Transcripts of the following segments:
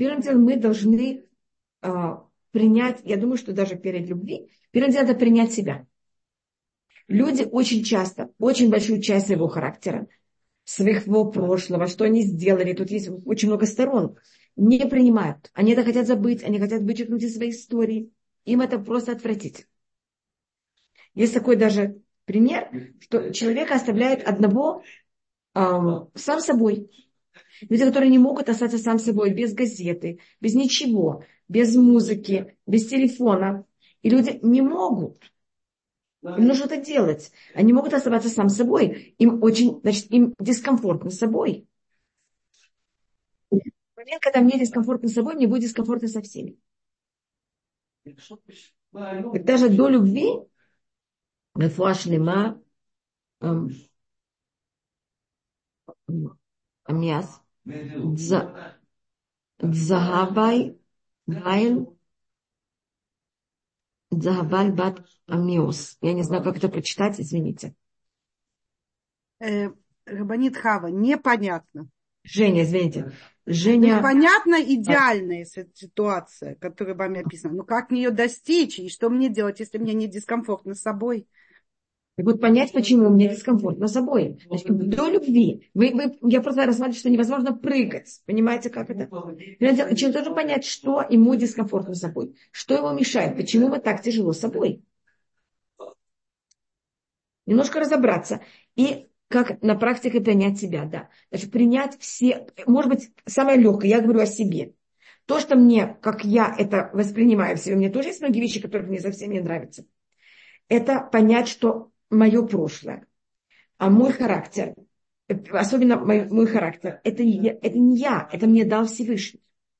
Первым делом мы должны принять, я думаю, что даже перед любви, первым делом это принять себя. Люди очень часто, очень большую часть своего характера, своего прошлого, что они сделали, тут есть очень много сторон, не принимают. Они это хотят забыть, они хотят вычеркнуть из своей истории. Им это просто отвратительно. Есть такой даже пример, что человека оставляет одного сам собой. Люди, которые не могут остаться сам собой, без газеты, без ничего, без музыки, без телефона. И люди не могут. Им нужно это делать. Они могут оставаться сам собой. Им дискомфортно с собой. В момент, когда мне дискомфортно с собой, мне будет дискомфортно со всеми. Так даже до любви, рефуа шлема, амиас, дзагабай, Захабаль бат Амиус. Я не знаю, как это прочитать, извините. Рабанит Хава, непонятно. Женя, извините. Женя... Понятно идеальная ситуация, которая вами описана. Но как мне ее достичь? И что мне делать, если мне не дискомфортно с собой? И вот понять, почему мне дискомфортно с собой. Значит, до любви. Я просто рассматриваю, что невозможно прыгать. Понимаете, как это? Человек должен понять, что ему дискомфортно с собой. Что ему мешает. Почему ему так тяжело с собой. Немножко разобраться. И как на практике принять себя, да. Значит, принять все, может быть, самое легкое, я говорю о себе. То, что мне, как я это воспринимаю в себе, у меня тоже есть многие вещи, которые мне совсем не нравятся. Это понять, что мое прошлое, а мой характер, особенно мой характер, это не я, это мне дал Всевышний.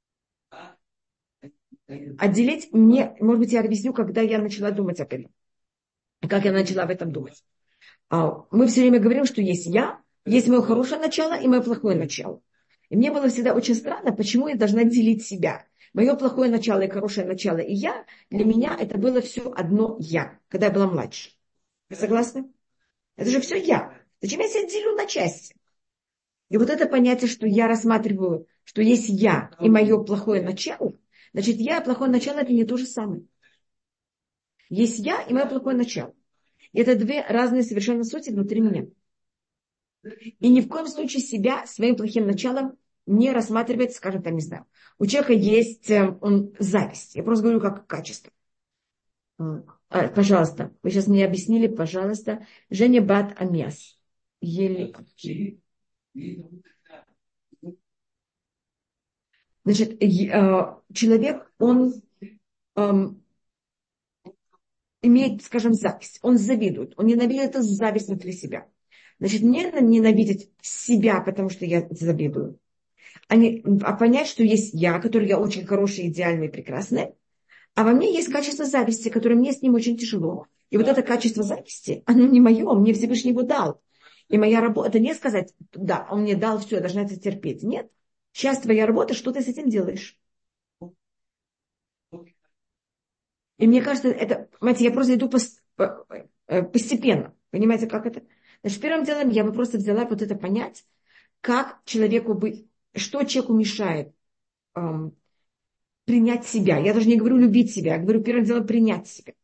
Отделить мне, может быть, я объясню, когда я начала думать об этом. Как я начала об этом думать. Мы все время говорим, что есть я, есть мое хорошее начало и мое плохое начало. И мне было всегда очень странно, почему я должна делить себя. Мое плохое начало и хорошее начало и я, для меня это было все одно я, когда я была младше. Вы согласны? Это же все я. Зачем я себя делю на части? И вот это понятие, что я рассматриваю, что есть я и мое плохое начало, значит, я и плохое начало это не то же самое. Есть я и мое плохое начало. И это две разные совершенно сути внутри меня. И ни в коем случае себя своим плохим началом не рассматривать, скажем там, не знаю. У человека есть зависть. Я просто говорю как качество. Пожалуйста, вы сейчас мне объяснили, пожалуйста. Женя бат Амиас. Значит, человек, он имеет, скажем, зависть. Он завидует. Он ненавидит эту зависть внутри себя. Значит, не ненавидеть себя, потому что я завидую. А понять, что есть я, который я очень хороший, идеальный, прекрасный. А во мне есть качество зависти, которое мне с ним очень тяжело. И вот это качество зависти, оно не мое, мне Всевышний его дал. И моя работа, это не сказать, да, он мне дал все, я должна это терпеть. Нет. Сейчас твоя работа, что ты с этим делаешь? И мне кажется, это, понимаете, я просто иду постепенно. Понимаете, как это? Значит, первым делом я бы просто взяла вот это понять, как человеку быть, что человеку мешает принять себя. Я даже не говорю любить себя, я говорю первым делом принять себя.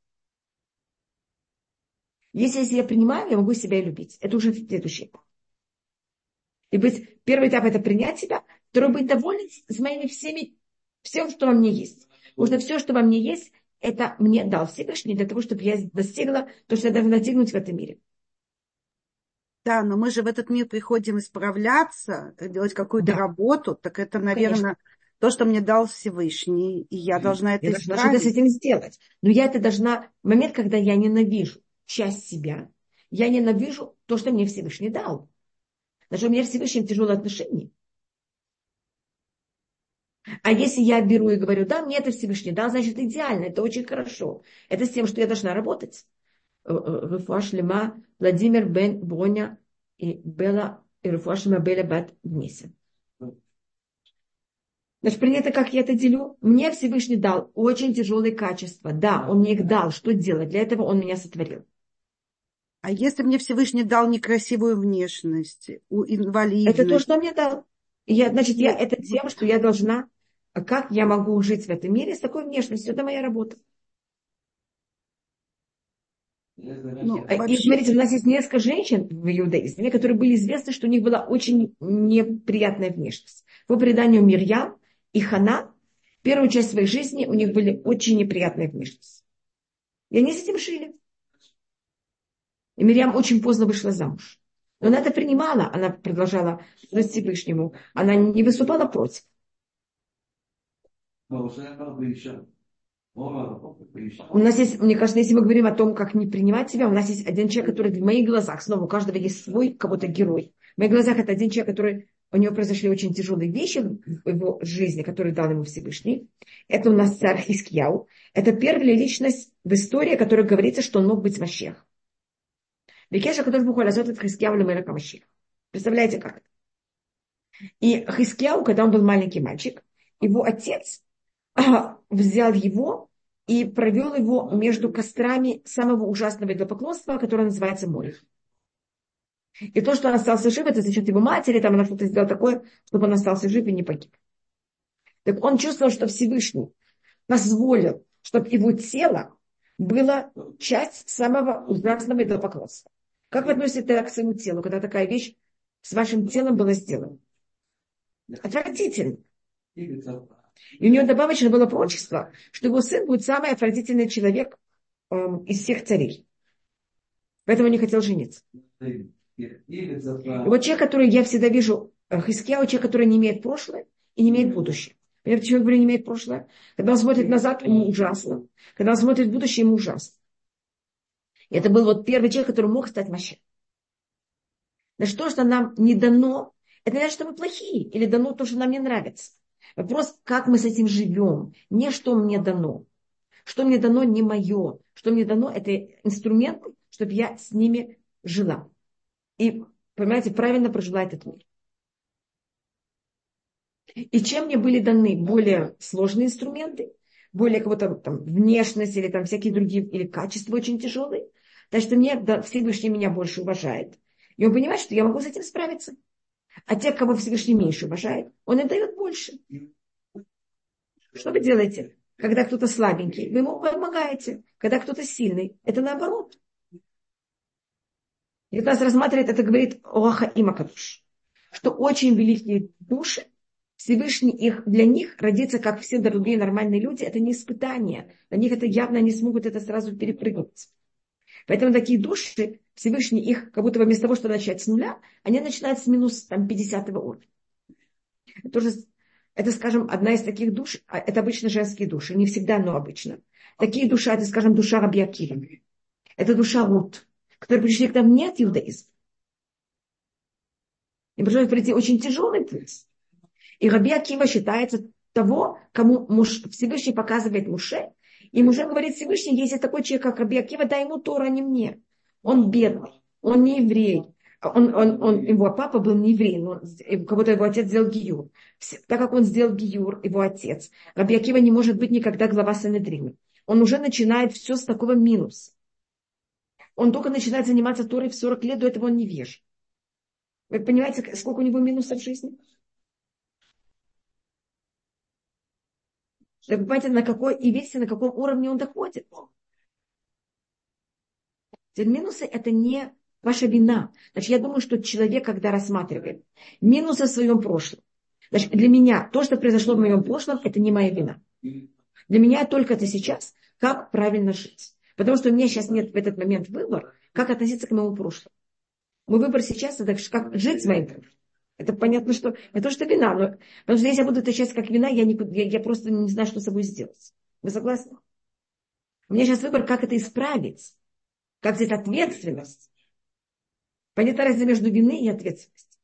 Если я принимаю, я могу себя и любить. Это уже следующий этап. И быть, первый этап это принять себя, второй быть доволен с моими всем, что во мне есть. Потому что все, что во мне есть, это мне дал Всевышний для того, чтобы я достигла то, что я должна достигнуть в этом мире. Да, но мы же в этот мир приходим исправляться, делать какую-то работу, так это, наверное, конечно, то, что мне дал Всевышний, и я должна это исправить. Я должна что-то с этим сделать. Но я это должна, в момент, когда я ненавижу часть себя, я ненавижу то, что мне Всевышний дал. Даже у меня Всевышний тяжелые отношения. А если я беру и говорю, да, мне это Всевышний дал, значит, идеально, это очень хорошо. Это с тем, что я должна работать. Рефуа шлема Владимир бен Броня и Бела, и рефуа шлема Беля бат Гниса. Значит, принято, как я это делю. Мне Всевышний дал очень тяжелые качества. Да, он мне их дал. Что делать? Для этого он меня сотворил. А если мне Всевышний дал некрасивую внешность, инвалидность? Это то, что он мне дал. Это тем, что я должна как я могу жить в этом мире с такой внешностью. Это моя работа. Ну, И смотрите, у нас есть несколько женщин в иудаизме, которые были известны, что у них была очень неприятная внешность. По преданию Мирьям и Хана, первую часть своей жизни у них были очень неприятные внешности. И они с этим жили. И Мирьям очень поздно вышла замуж. Но она это принимала, она продолжала служить Всевышнему, она не выступала против. У нас есть, мне кажется, если мы говорим о том, как не принимать себя, у нас есть один человек, который в моих глазах, снова у каждого есть свой кого-то герой. В моих глазах это один человек, который, у него произошли очень тяжелые вещи в его жизни, которые дал ему Всевышний. Это у нас царь Хискияу. Это первая личность в истории, о которой говорится, что он мог быть Машех. Бекеша, который был Хулазот от Хискияу Лемелека Машех. Представляете, как это? И Хискияу, когда он был маленький мальчик, его отец взял его и провел его между кострами самого ужасного идолопоклонства, которое называется море. И то, что он остался жив, это за счет его матери, там она что-то сделала такое, чтобы он остался жив и не погиб. Так он чувствовал, что Всевышний позволил, чтобы его тело было часть самого ужасного идолопоклонства. Как вы относитесь к своему телу, когда такая вещь с вашим телом была сделана? Отвратительно. И у него добавочно было пророчество, что его сын будет самый отвратительный человек из всех царей. Поэтому не хотел жениться. И вот человек, который я всегда вижу, Хискияу, человек, который не имеет прошлое и не имеет будущее. Понимаете, почему я говорю, не имеет прошлое? Когда он смотрит назад, ему ужасно. Когда он смотрит в будущее, ему ужасно. И это был вот первый человек, который мог стать Машех. Значит, то, что нам не дано, это не значит, что мы плохие, или дано то, что нам не нравится. Вопрос, как мы с этим живем, не что мне дано. Что мне дано, не мое. Что мне дано, это инструменты, чтобы я с ними жила. И, понимаете, правильно прожила этот мир. И чем мне были даны более сложные инструменты, более кого-то там внешность или там всякие другие, или качества очень тяжелые, так что мне Всевышний меня больше уважает. И он понимает, что я могу с этим справиться. А те, кого Всевышний меньше уважает, он им дает больше. Что вы делаете? Когда кто-то слабенький, вы ему помогаете. Когда кто-то сильный, это наоборот. И нас рассматривает, это говорит Оаха и Макадуш, что очень великие души, Всевышний их, для них родиться, как все другие нормальные люди, это не испытание. Для них это явно не смогут это сразу перепрыгнуть. Поэтому такие души, Всевышний их, как будто бы вместо того, чтобы начать с нуля, они начинают с минус там, 50-го уровня. Это, скажем, одна из таких душ, это обычно женские души, не всегда, но обычно. Такие души, это, скажем, душа Раби Акива. Это душа Рут, которые пришли к нам не от иудаизма. Им пришлось пройти очень тяжелый путь. И Раби Акива считается того, кому Всевышний показывает Муше, и Муше говорит Всевышний, если такой человек, как Раби Акива, дай ему Тору, а не мне. Он бедный, он не еврей. Его папа был не еврей, но кого-то его отец сделал гиюр. Так как он сделал гиюр, его отец, Раби Акива не может быть никогда глава Санедрина. Он уже начинает все с такого минуса. Он только начинает заниматься Торой в 40 лет, до этого он невеж. Вы понимаете, сколько у него минусов в жизни? Вы понимаете, на какой, и видите, на каком уровне он доходит. Теперь минусы – это не ваша вина. Значит, я думаю, что человек, когда рассматривает минусы в своем прошлом, значит, для меня то, что произошло в моем прошлом, это не моя вина. Для меня только это сейчас, как правильно жить. Потому что у меня сейчас нет в этот момент выбора, как относиться к моему прошлому. Мой выбор сейчас – это как жить с моим прошлым. Это понятно, что это то, что вина. Но, потому что если я буду это сейчас как вина, я просто не знаю, что с собой сделать. Вы согласны? У меня сейчас выбор, как это исправить. Как взять ответственность. Понятна разница между виной и ответственностью.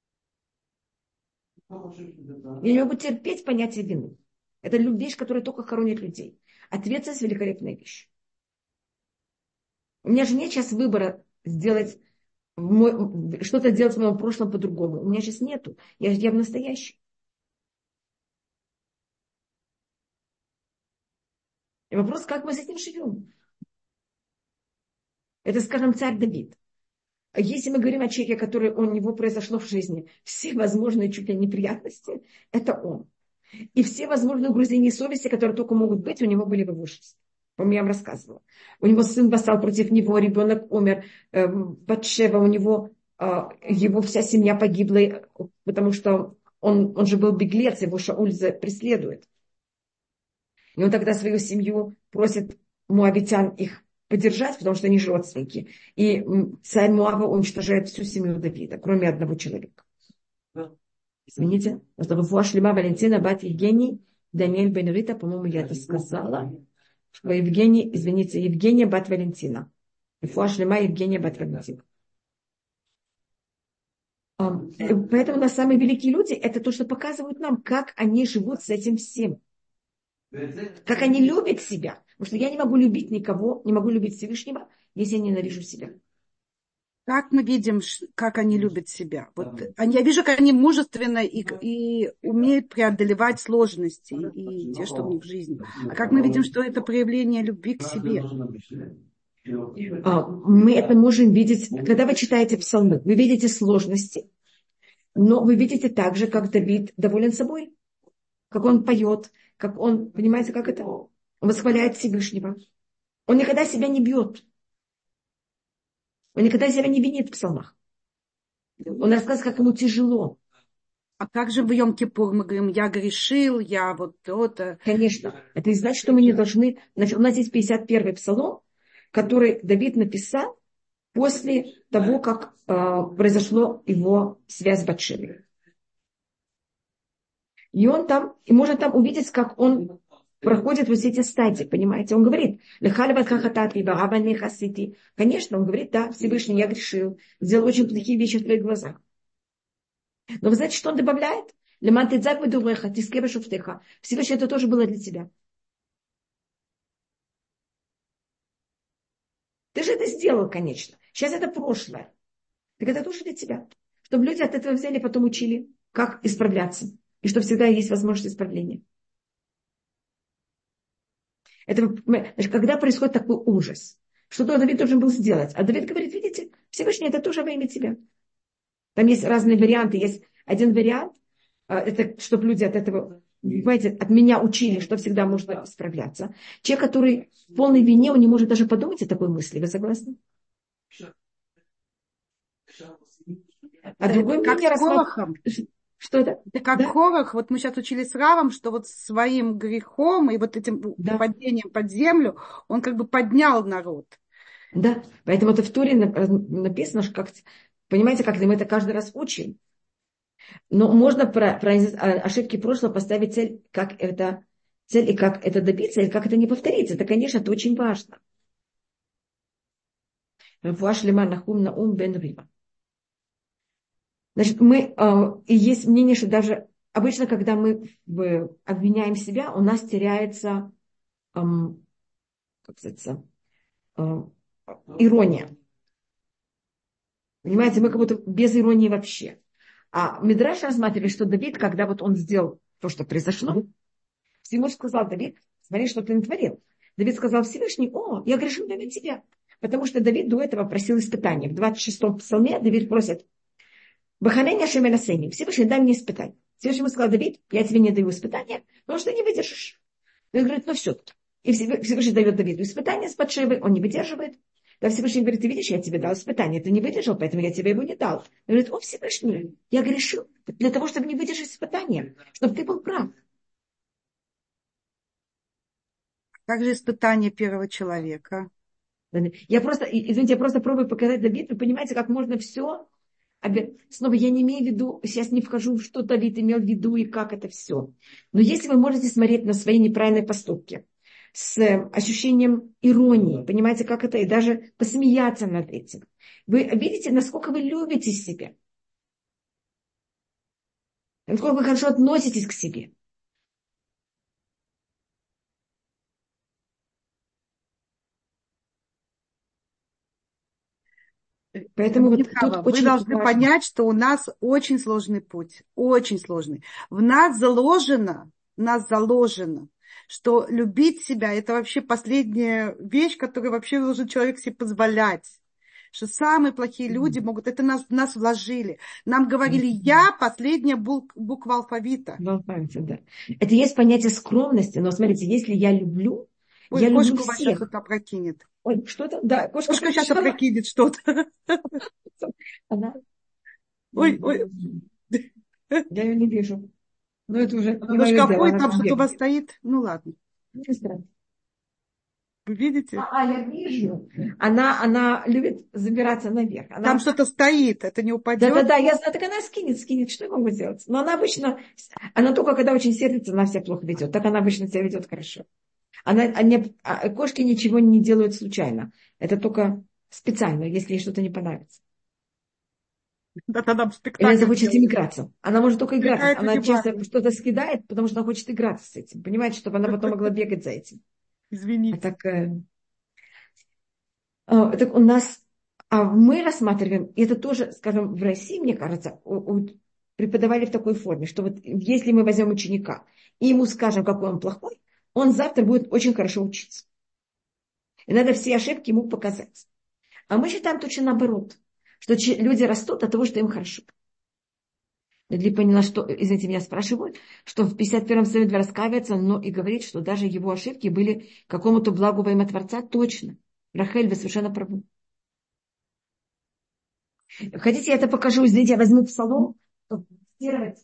Я не могу терпеть понятие вины. Это вещь, которая только хоронит людей. Ответственность – великолепная вещь. У меня же нет сейчас выбора сделать что-то делать в моем прошлом по-другому. У меня сейчас нету. Я в настоящем. И вопрос, как мы с этим живем. Это, скажем, царь Давид. Если мы говорим о человеке, который у него произошло в жизни все возможные чуть ли неприятности, это он. И все возможные угрызения совести, которые только могут быть, у него были в его жизни. По-моему, я вам рассказывала. У него сын восстал против него, ребенок умер, Батшева, у него его вся семья погибла, потому что он же был беглец, его Шауль преследует. И он тогда свою семью просит муавитян их поддержать, потому что они же родственники. И царь Муава уничтожает всю семью Давида, кроме одного человека. Извините, это Шлема Валентина бат Евгений Даниэль бен Рита, по-моему, я это сказала. Что Евгения бат Валентина. Шлема Евгения бат Валентина. Поэтому на самые великие люди это то, что показывают нам, как они живут с этим всем. Как они любят себя. Потому что я не могу любить никого, не могу любить Всевышнего, если я ненавижу себя. Как мы видим, как они любят себя? Вот, я вижу, как они мужественно и умеют преодолевать сложности и те, что у них в жизни. А как мы видим, что это проявление любви к себе? Мы это можем видеть, когда вы читаете псалмы, вы видите сложности, но вы видите также, как Давид доволен собой, как он поет, как он, понимаете, как это? Он восхваляет Всевышнего. Он никогда себя не бьет. Он никогда себя не винит в псалмах. Он рассказывает, как ему тяжело. А как же в Йом-Кипур мы говорим, я грешил, я вот то-то. Конечно. Это не значит, что мы не должны... Значит, у нас есть 51-й псалом, который Давид написал после того, как произошла его связь с Батшевой. И он там, и можно там увидеть, как он проходит вот эти стадии, понимаете? Он говорит, конечно, он говорит, да, Всевышний, я грешил, сделал очень плохие вещи в твоих глазах. Но вы знаете, что он добавляет? Всевышний, это тоже было для тебя. Ты же это сделал, конечно. Сейчас это прошлое. Так это тоже для тебя. Чтобы люди от этого взяли, потом учили, как исправляться. И что всегда есть возможность исправления. Это, значит, когда происходит такой ужас, что-то Давид должен был сделать. А Давид говорит, видите, Всевышний, это тоже во имя тебя. Там есть разные варианты. Есть один вариант, это чтобы люди от этого, понимаете, от меня учили, что всегда можно исправляться. Человек, который в полной вине, он не может даже подумать о такой мысли. Вы согласны? А другой мнение рассматривает... Что это? Это как Корах, вот мы сейчас учили с Равом, что вот своим грехом и вот этим падением под землю он как бы поднял народ. Да, поэтому это в Торе написано, что как, понимаете, как мы это каждый раз учим. Но можно про ошибки прошлого поставить цель, как это цель и как это добиться, и как это не повторится. Это, конечно, это очень важно. Значит, и есть мнение, что даже обычно, когда мы обвиняем себя, у нас теряется, как сказать, ирония. Понимаете, мы как будто без иронии вообще. А Мидраш рассматривает, что Давид, когда вот он сделал то, что произошло, Всевышний сказал: Давид, смотри, что ты натворил. Давид сказал: Всевышний, я грешил для тебя. Потому что Давид до этого просил испытания. В 26-м псалме Давид просит: Баханеня Шемелясени, Всевышний, дай мне испытание. Всевышний ему сказал: Давид, я тебе не даю испытания, потому что ты не выдержишь. Он говорит: все. И Всевышний дает Давиду испытание с Батшевой, он не выдерживает. Да, Всевышний говорит: ты видишь, я тебе дал испытание, ты не выдержал, поэтому я тебе его не дал. Он говорит: Всевышний, я грешил для того, чтобы не выдержать испытание, чтобы ты был прав. Как же испытание первого человека? Я просто пробую показать Давиду, вы понимаете, как можно все. Снова я не имею в виду, сейчас не вхожу, что Давид имел в виду и как это все. Но если вы можете смотреть на свои неправильные поступки с ощущением иронии, понимаете, как это, и даже посмеяться над этим, вы видите, насколько вы любите себя, насколько вы хорошо относитесь к себе. Поэтому вот тут вы должны понять, что у нас очень сложный путь, очень сложный. В нас заложено, что любить себя – это вообще последняя вещь, которую вообще должен человек себе позволять. что самые плохие люди могут, это нас вложили. Нам говорили, я последняя буква алфавита. В алфавите, да. Это есть понятие скромности, но смотрите, если Ой, я люблю кошка у вас сейчас всех. это опрокинет. Ой, что-то, да, кошка Кошка сейчас прибежала. опрокинет что-то. Она, Ой, ой. я ее не вижу. Но это уже не мое Немножко дело, обходит, она там там что-то у вас бегает. стоит. Ну ладно. Не страшно. Вы видите? Я вижу. Она любит забираться наверх. Там что-то стоит, это не упадет. Да, я знаю, так она скинет, что я могу сделать? Но она обычно, она только когда очень сердится, она себя плохо ведет. Так она обычно себя ведет хорошо. Кошки ничего не делают случайно. Это только специально, если ей что-то не понравится. Да, там Или она спектакль захочет с ним делают. играться. Она может только играться. Привлекает Она часто внимание. что-то съедает, потому что она хочет играться с этим. Понимаете, чтобы она потом могла бегать за этим. А Извините. так, так у нас, мы рассматриваем, и это тоже, скажем, в России, мне кажется, преподавали в такой форме, что вот если мы возьмем ученика и ему скажем, какой он плохой, он завтра будет очень хорошо учиться. И надо все ошибки ему показать. А мы считаем точно наоборот, что люди растут от того, что им хорошо. Ли поняла, что, извините, меня спрашивают, что в 51-м Совете раскаивается, но и говорит, что даже его ошибки были какому-то благу во имя Творца. Точно. Рахель, вы совершенно правы. Хотите, я это покажу? Извините, я возьму псалом, чтобы цитировать.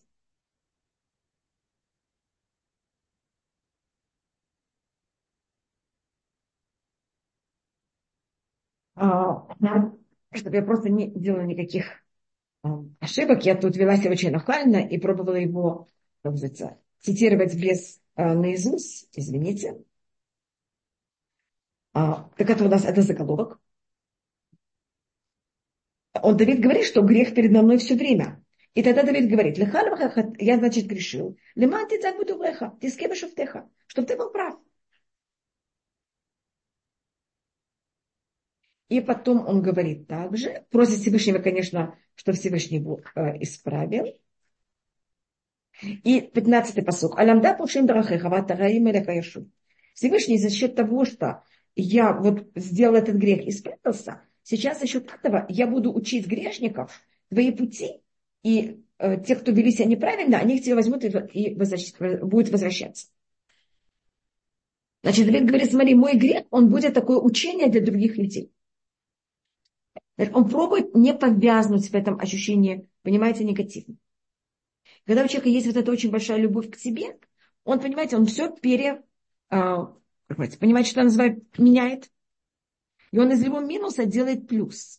Да, чтобы я просто не делала никаких ошибок. Я тут вела себя очень нахально и пробовала его, как говорится, цитировать без наизусть. Извините. Так это у нас это заголовок. Давид говорит, что грех передо мной все время. И тогда Давид говорит, я, значит, грешил. Лиман ты так буду веха, ты с кем шуфтеха, чтобы ты был прав. И потом он говорит также, просит Всевышнего, конечно, что Всевышний его исправил. И 15-й посук. Алямда пушим драхеха ватараим элекаяшу. Всевышний за счет того, что я вот сделал этот грех и спрятался, сейчас за счет этого я буду учить грешников твои пути, и те, кто вели себя неправильно, они к тебе возьмут и будут возвращаться. Значит, Давид говорит, смотри, мой грех, он будет такое учение для других людей. Он пробует не повязнуть в этом ощущении, понимаете, негативно. Когда у человека есть вот эта очень большая любовь к себе, он, понимаете, он все понимаете, что называют, меняет. И он из любого минуса делает плюс.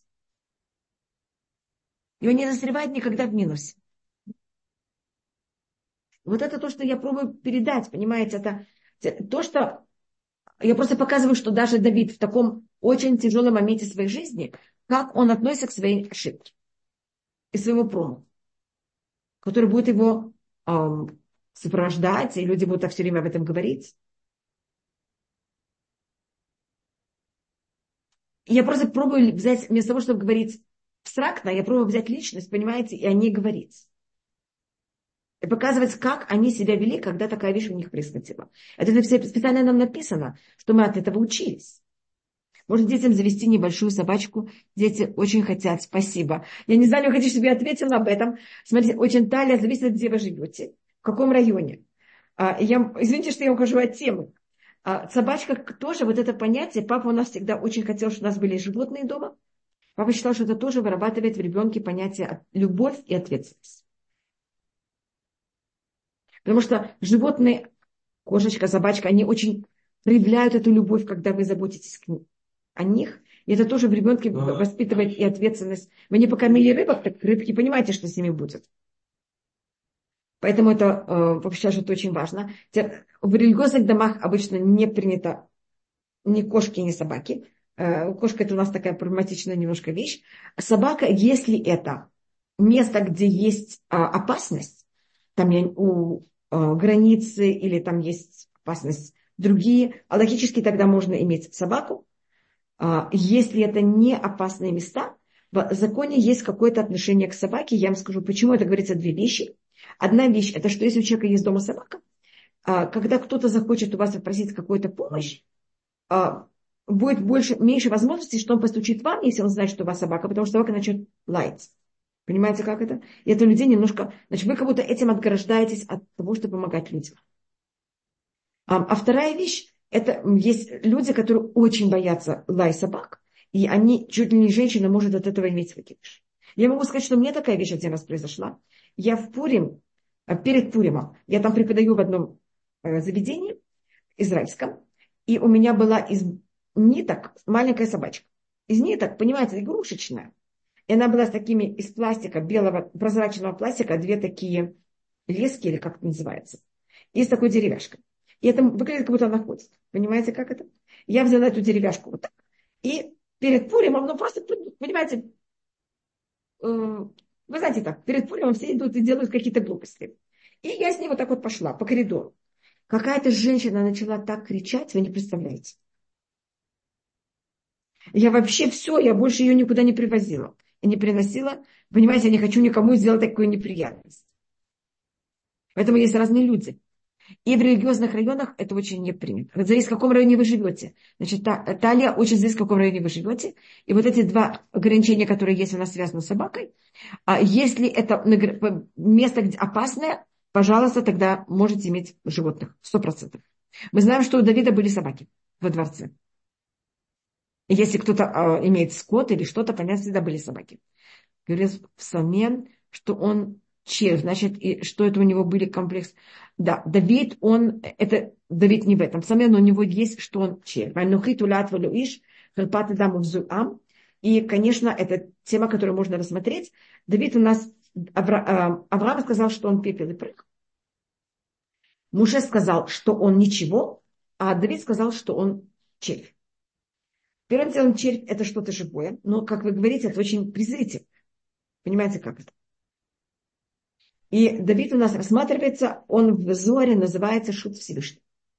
И он не застревает никогда в минусе. Вот это то, что я пробую передать, понимаете, это то, что я просто показываю, что даже Давид в таком очень тяжелом моменте своей жизни, как он относится к своей ошибке и своему промаху, который будет его сопровождать, и люди будут все время об этом говорить. И я просто пробую взять, вместо того, чтобы говорить абстрактно, я пробую взять личность, понимаете, и о ней говорить. И показывать, как они себя вели, когда такая вещь у них происходила. Это специально нам написано, что мы от этого учились. Можно детям завести небольшую собачку. Дети очень хотят. Спасибо. Я не знаю, вы хотите, чтобы я ответила об этом. Смотрите, очень талия зависит, где вы живете. В каком районе. Извините, что я ухожу от темы. Собачка тоже, вот это понятие. Папа у нас всегда очень хотел, чтобы у нас были животные дома. Папа считал, что это тоже вырабатывает в ребенке понятие любовь и ответственность. Потому что животные, кошечка, собачка, они очень проявляют эту любовь, когда вы заботитесь о них. И это тоже в ребенке воспитывает и ответственность. Вы не покормили рыбок, так рыбки понимаете, что с ними будет. Поэтому это вообще это очень важно. В религиозных домах обычно не принято ни кошки, ни собаки. Кошка это у нас такая проблематичная немножко вещь. Собака, если это место, где есть опасность, там у границы или там есть опасность другие, логически тогда можно иметь собаку. Если это не опасные места, в законе есть какое-то отношение к собаке. Я вам скажу, почему это говорится две вещи. Одна вещь, это что если у человека есть дома собака, когда кто-то захочет у вас попросить какую-то помощь, будет меньше возможностей, что он постучит вам, если он знает, что у вас собака, потому что собака начнет лаять. Понимаете, как это? И это людей немножко... Значит, вы как будто этим отграждаетесь от того, чтобы помогать людям. А вторая вещь, это есть люди, которые очень боятся лай собак, и они, чуть ли не женщина, может от этого иметь выкидыш. Я могу сказать, что мне такая вещь один раз произошла. Я в Пурим, перед Пуримом, я там преподаю в одном заведении израильском, и у меня была из ниток маленькая собачка. Из ниток, понимаете, игрушечная. И она была с такими из пластика, белого, прозрачного пластика, две такие лески, или как это называется, и с такой деревяшкой. И это выглядит, как будто она ходит. Понимаете, как это? Я взяла эту деревяшку вот так. И перед Пуримом, ну просто, понимаете, вы знаете так, перед Пуримом все идут и делают какие-то глупости. И я с ней вот так вот пошла по коридору. Какая-то женщина начала так кричать, вы не представляете. Я вообще все, я больше ее никуда не привозила. И не приносила. Понимаете, я не хочу никому сделать такую неприятность. Поэтому есть разные люди. И в религиозных районах это очень не принято. Зависит, в каком районе вы живете. Значит, Талия очень зависит, в каком районе вы живете. И вот эти два ограничения, которые есть у нас связаны с собакой. А если это место где опасное, пожалуйста, тогда можете иметь животных. 100%. Мы знаем, что у Давида были собаки во дворце. Если кто-то имеет скот или что-то, понятно, всегда были собаки. Говорит в Псалме, что он червь, значит, и что это у него были комплекс. Да, Давид, Давид не в этом Псалме, но у него есть, что он червь. И, конечно, это тема, которую можно рассмотреть. Давид у нас, Авраам сказал, что он пепел и прах. Муше сказал, что он ничего, а Давид сказал, что он червь. Первым делом, червь – это что-то живое, но, как вы говорите, это очень презрительно. Понимаете, как это? И Давид у нас рассматривается, он в Зоре называется Шут Всевышний.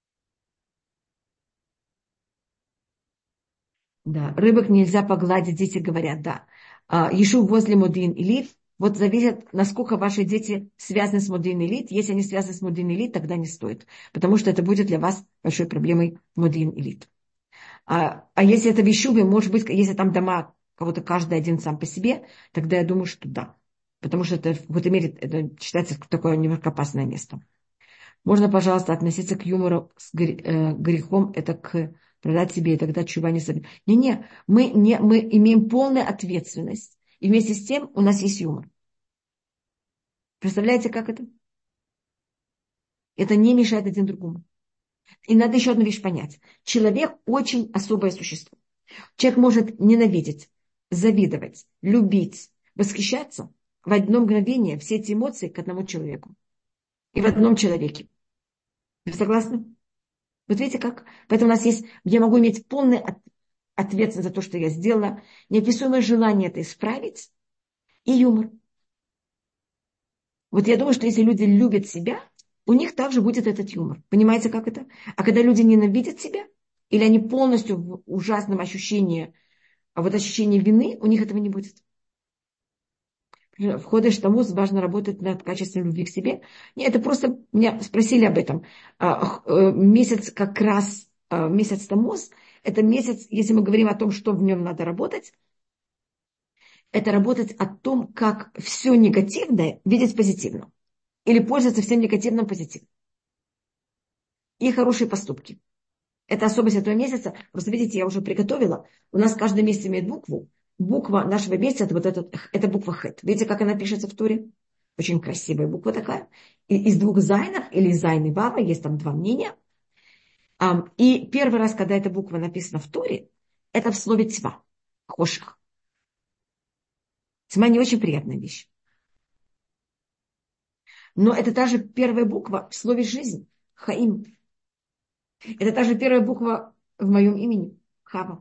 Да, рыбок нельзя погладить, дети говорят, да. Ешу возле Модин Илит. Вот зависит, насколько ваши дети связаны с Модин Илит. Если они связаны с Модин Илит, тогда не стоит. Потому что это будет для вас большой проблемой Модин Илит. А если это в Ишуве, может быть, если там дома кого-то каждый один сам по себе, тогда я думаю, что да. Потому что это в какой-то мере это считается такое немножко опасное место. Можно, пожалуйста, относиться к юмору с грехом, это к продать себе, и тогда чува не соберет. Не, мы имеем полную ответственность. И вместе с тем у нас есть юмор. Представляете, как это? Это не мешает один другому. И надо еще одну вещь понять. Человек очень особое существо. Человек может ненавидеть, завидовать, любить, восхищаться в одно мгновение все эти эмоции к одному человеку. И в одном человеке. Вы согласны? Вот видите как? Поэтому у нас есть, я могу иметь полную ответственность за то, что я сделала, неописуемое желание это исправить и юмор. Вот я думаю, что если люди любят себя, у них также будет этот юмор. Понимаете, как это? А когда люди ненавидят себя, или они полностью в ужасном ощущении, ощущении вины, у них этого не будет. В Ходеш Тамуз важно работать над качеством любви к себе. Нет, это просто меня спросили об этом. Месяц как раз, месяц Тамуз, это месяц, если мы говорим о том, что в нем надо работать, это работать о том, как все негативное видеть позитивно. Или пользоваться всем негативным позитивом. И хорошие поступки. Это особость этого месяца. Просто видите, я уже приготовила. У нас каждый месяц имеет букву. Буква нашего месяца это буква Хет. Видите, как она пишется в Торе? Очень красивая буква такая. И из двух зайнов, или зайн и вава, есть там два мнения. И первый раз, когда эта буква написана в Торе, это в слове тьма, хоших. Тьма не очень приятная вещь. Но это та же первая буква в слове жизнь, хаим. Это та же первая буква в моем имени, Хава.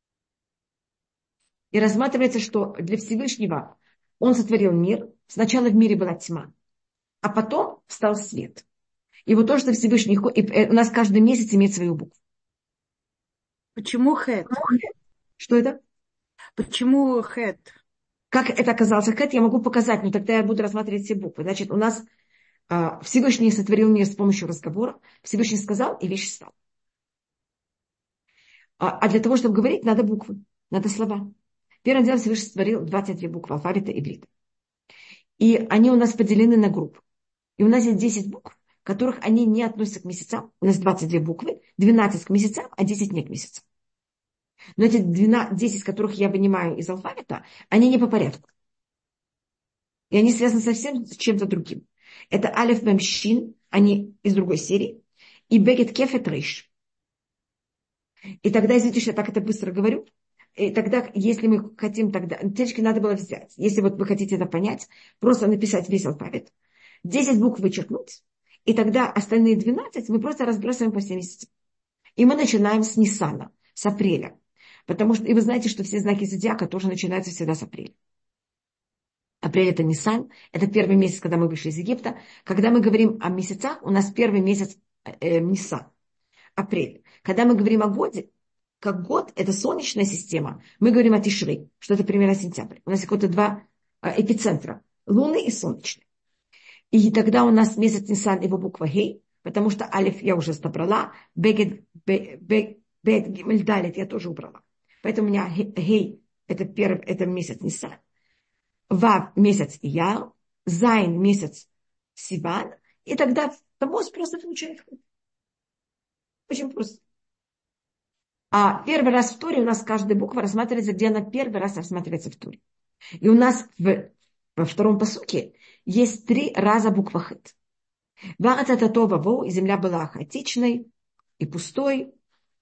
И рассматривается, что для Всевышнего он сотворил мир. Сначала в мире была тьма, а потом встал свет. И вот то, что Всевышний... у нас каждый месяц имеет свою букву. Почему хэт? Что это? Почему хэт? Как это оказалось хэт, я могу показать, но тогда я буду рассматривать все буквы. Значит, у нас Всевышний сотворил мир с помощью разговора. Всевышний сказал, и вещь стала. А для того, чтобы говорить, надо буквы, надо слова. Первым делом Всевышний створил 22 буквы алфавита иврита. И они у нас поделены на группы. И у нас есть 10 букв, которых они не относятся к месяцам. У нас 22 буквы, 12 к месяцам, а 10 не к месяцам. Но эти 10, которых я вынимаю из алфавита, они не по порядку. И они связаны совсем с чем-то другим. Это алеф мем шин, они из другой серии. И бегет кефет рейш. И тогда, извините, что я так это быстро говорю. И тогда, если мы хотим тогда... Течки надо было взять. Если вот вы хотите это понять, просто написать весь алфавит. 10 букв вычеркнуть. И тогда остальные 12 мы просто разбрасываем по всем месяцам. И мы начинаем с Ниссана, с апреля. Потому что, и вы знаете, что все знаки зодиака тоже начинаются всегда с апреля. Апрель это Ниссан, это первый месяц, когда мы вышли из Египта. Когда мы говорим о месяцах, у нас первый месяц Ниссан, апрель. Когда мы говорим о годе, как год, это солнечная система, мы говорим о Тишри, что это примерно сентябрь. У нас какое-то два эпицентра, лунный и солнечный. И тогда у нас месяц Ниссан, его буква Гей, потому что Алиф я уже собрала, Бет Гимель Далит я тоже убрала. Поэтому у меня Гей это месяц Ниссан. Вав месяц Ияр, Зайн месяц Сиван, и тогда Тамоз просто получает. Очень просто. А первый раз в Туре у нас каждая буква рассматривается, где она первый раз рассматривается в Туре. И у нас во втором пасуке есть 3 раза буква Хет. Варат это Това, и земля была хаотичной и пустой.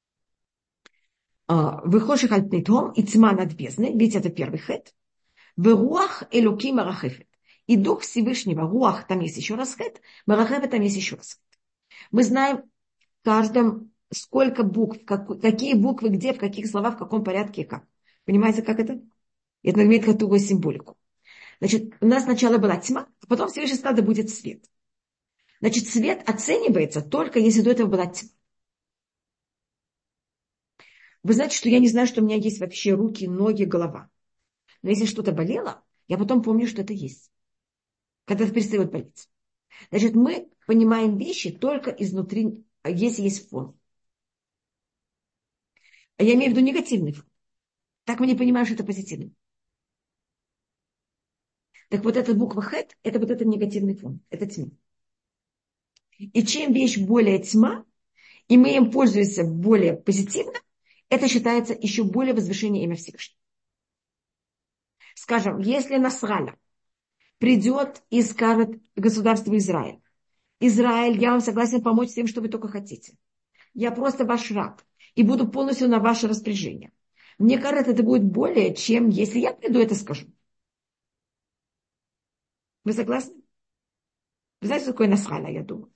Выхоших альпнитом и тьма над бездной, ведь это первый Хет. Руах элюки марахефет. И Дух Всевышнего, Руах, там есть еще раз Хет, Марахефет, там есть еще раз Хет. Мы знаем в каждом, сколько букв, какие буквы, где, в каких словах, в каком порядке и как. Понимаете, как это? Это имеет какую-то символику. Значит, у нас сначала была тьма, а потом Всевышний сказал, да будет свет. Значит, свет оценивается только если до этого была тьма. Вы знаете, что я не знаю, что у меня есть вообще руки, ноги, голова. Но если что-то болело, я потом помню, что это есть. Когда это перестает болеть. Значит, мы понимаем вещи только изнутри, если есть фон. А я имею в виду негативный фон. Так мы не понимаем, что это позитивный. Так вот эта буква Хет, это вот этот негативный фон. Это тьма. И чем вещь более тьма, и мы им пользуемся более позитивно, это считается еще более возвышение имя Всевышнего. Скажем, если Насраля придет и скажет государству Израиль, Израиль, я вам согласен помочь тем, что вы только хотите. Я просто ваш раб и буду полностью на ваше распоряжение. Мне кажется, это будет более, чем если я приду это скажу. Вы согласны? Вы знаете, что такое Насраля, я думаю.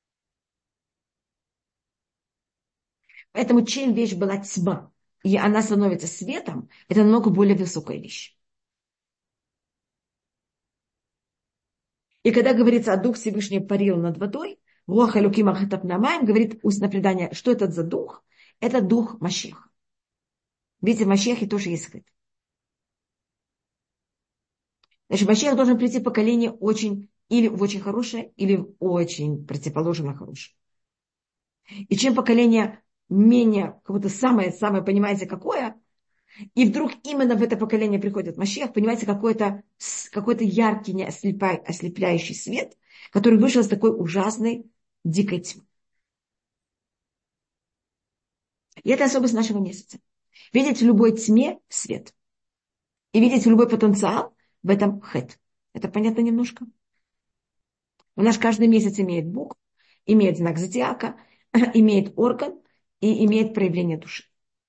Поэтому чем вещь была тьма, и она становится светом, это намного более высокая вещь. И когда говорится о Дух Всевышний парил над водой, Руаха Луким Ахатапнамаем говорит устное предание, что это за дух? Это дух Машеха. Видите, в Машехе тоже есть Хет. Значит, Машех должен прийти в поколение очень, или в очень хорошее, или в очень противоположно хорошее. И чем поколение менее, как будто самое, понимаете, какое, и вдруг именно в это поколение приходит Машех, понимаете, какой-то яркий, ослепляющий свет, который вышел из такой ужасной, дикой тьмы. И это особенность нашего месяца. Видеть в любой тьме свет. И видеть в любой потенциал в этом Хет. Это понятно немножко? У нас каждый месяц имеет Бог, имеет знак зодиака, имеет орган и имеет проявление души.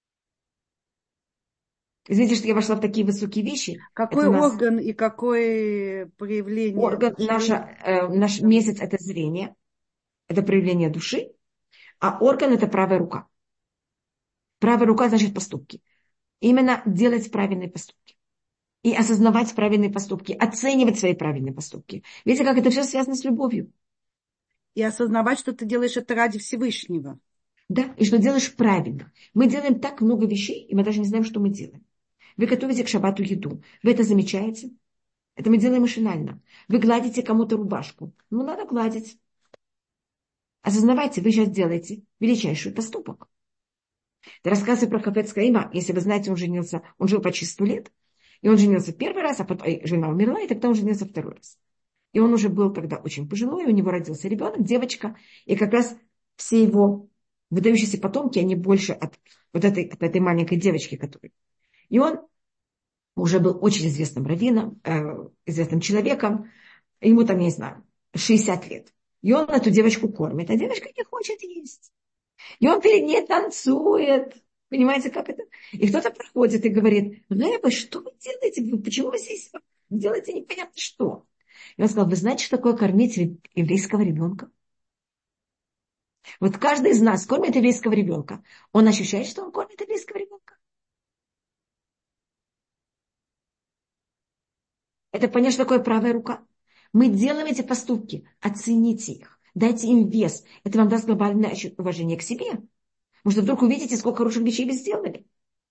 Извините, что я вошла в такие высокие вещи. Какой орган и какое проявление орган души? Наш месяц – это зрение, это проявление души, а орган – это правая рука. Правая рука значит поступки. Именно делать правильные поступки. И осознавать правильные поступки, оценивать свои правильные поступки. Видите, как это все связано с любовью. И осознавать, что ты делаешь это ради Всевышнего. Да, и что делаешь правильно. Мы делаем так много вещей, и мы даже не знаем, что мы делаем. Вы готовите к шаббату еду. Вы это замечаете? Это мы делаем машинально. Вы гладите кому-то рубашку. Ну, надо гладить. Осознавайте, вы сейчас делаете величайший поступок. Это рассказы про Хафец Хаима. Если вы знаете, он жил почти 100 лет. И он женился первый раз, а потом жена умерла, и тогда он женился второй раз. И он уже был тогда очень пожилой, у него родился ребенок, девочка. И как раз все его выдающиеся потомки, они больше от этой маленькой девочки, которая. И он уже был очень известным раввином, известным человеком. Ему там, я не знаю, 60 лет. И он эту девочку кормит, а девочка не хочет есть. И он перед ней танцует. Понимаете, как это? И кто-то проходит и говорит: Рэбе, что вы делаете? Почему вы здесь делаете непонятно что? И он сказал: вы знаете, что такое кормить еврейского ребенка? Вот каждый из нас кормит еврейского ребенка. Он ощущает, что он кормит еврейского ребенка? Это понять, что такое правая рука? Мы делаем эти поступки. Оцените их. Дайте им вес. Это вам даст глобальное уважение к себе. Может, вдруг увидите, сколько хороших вещей вы сделали.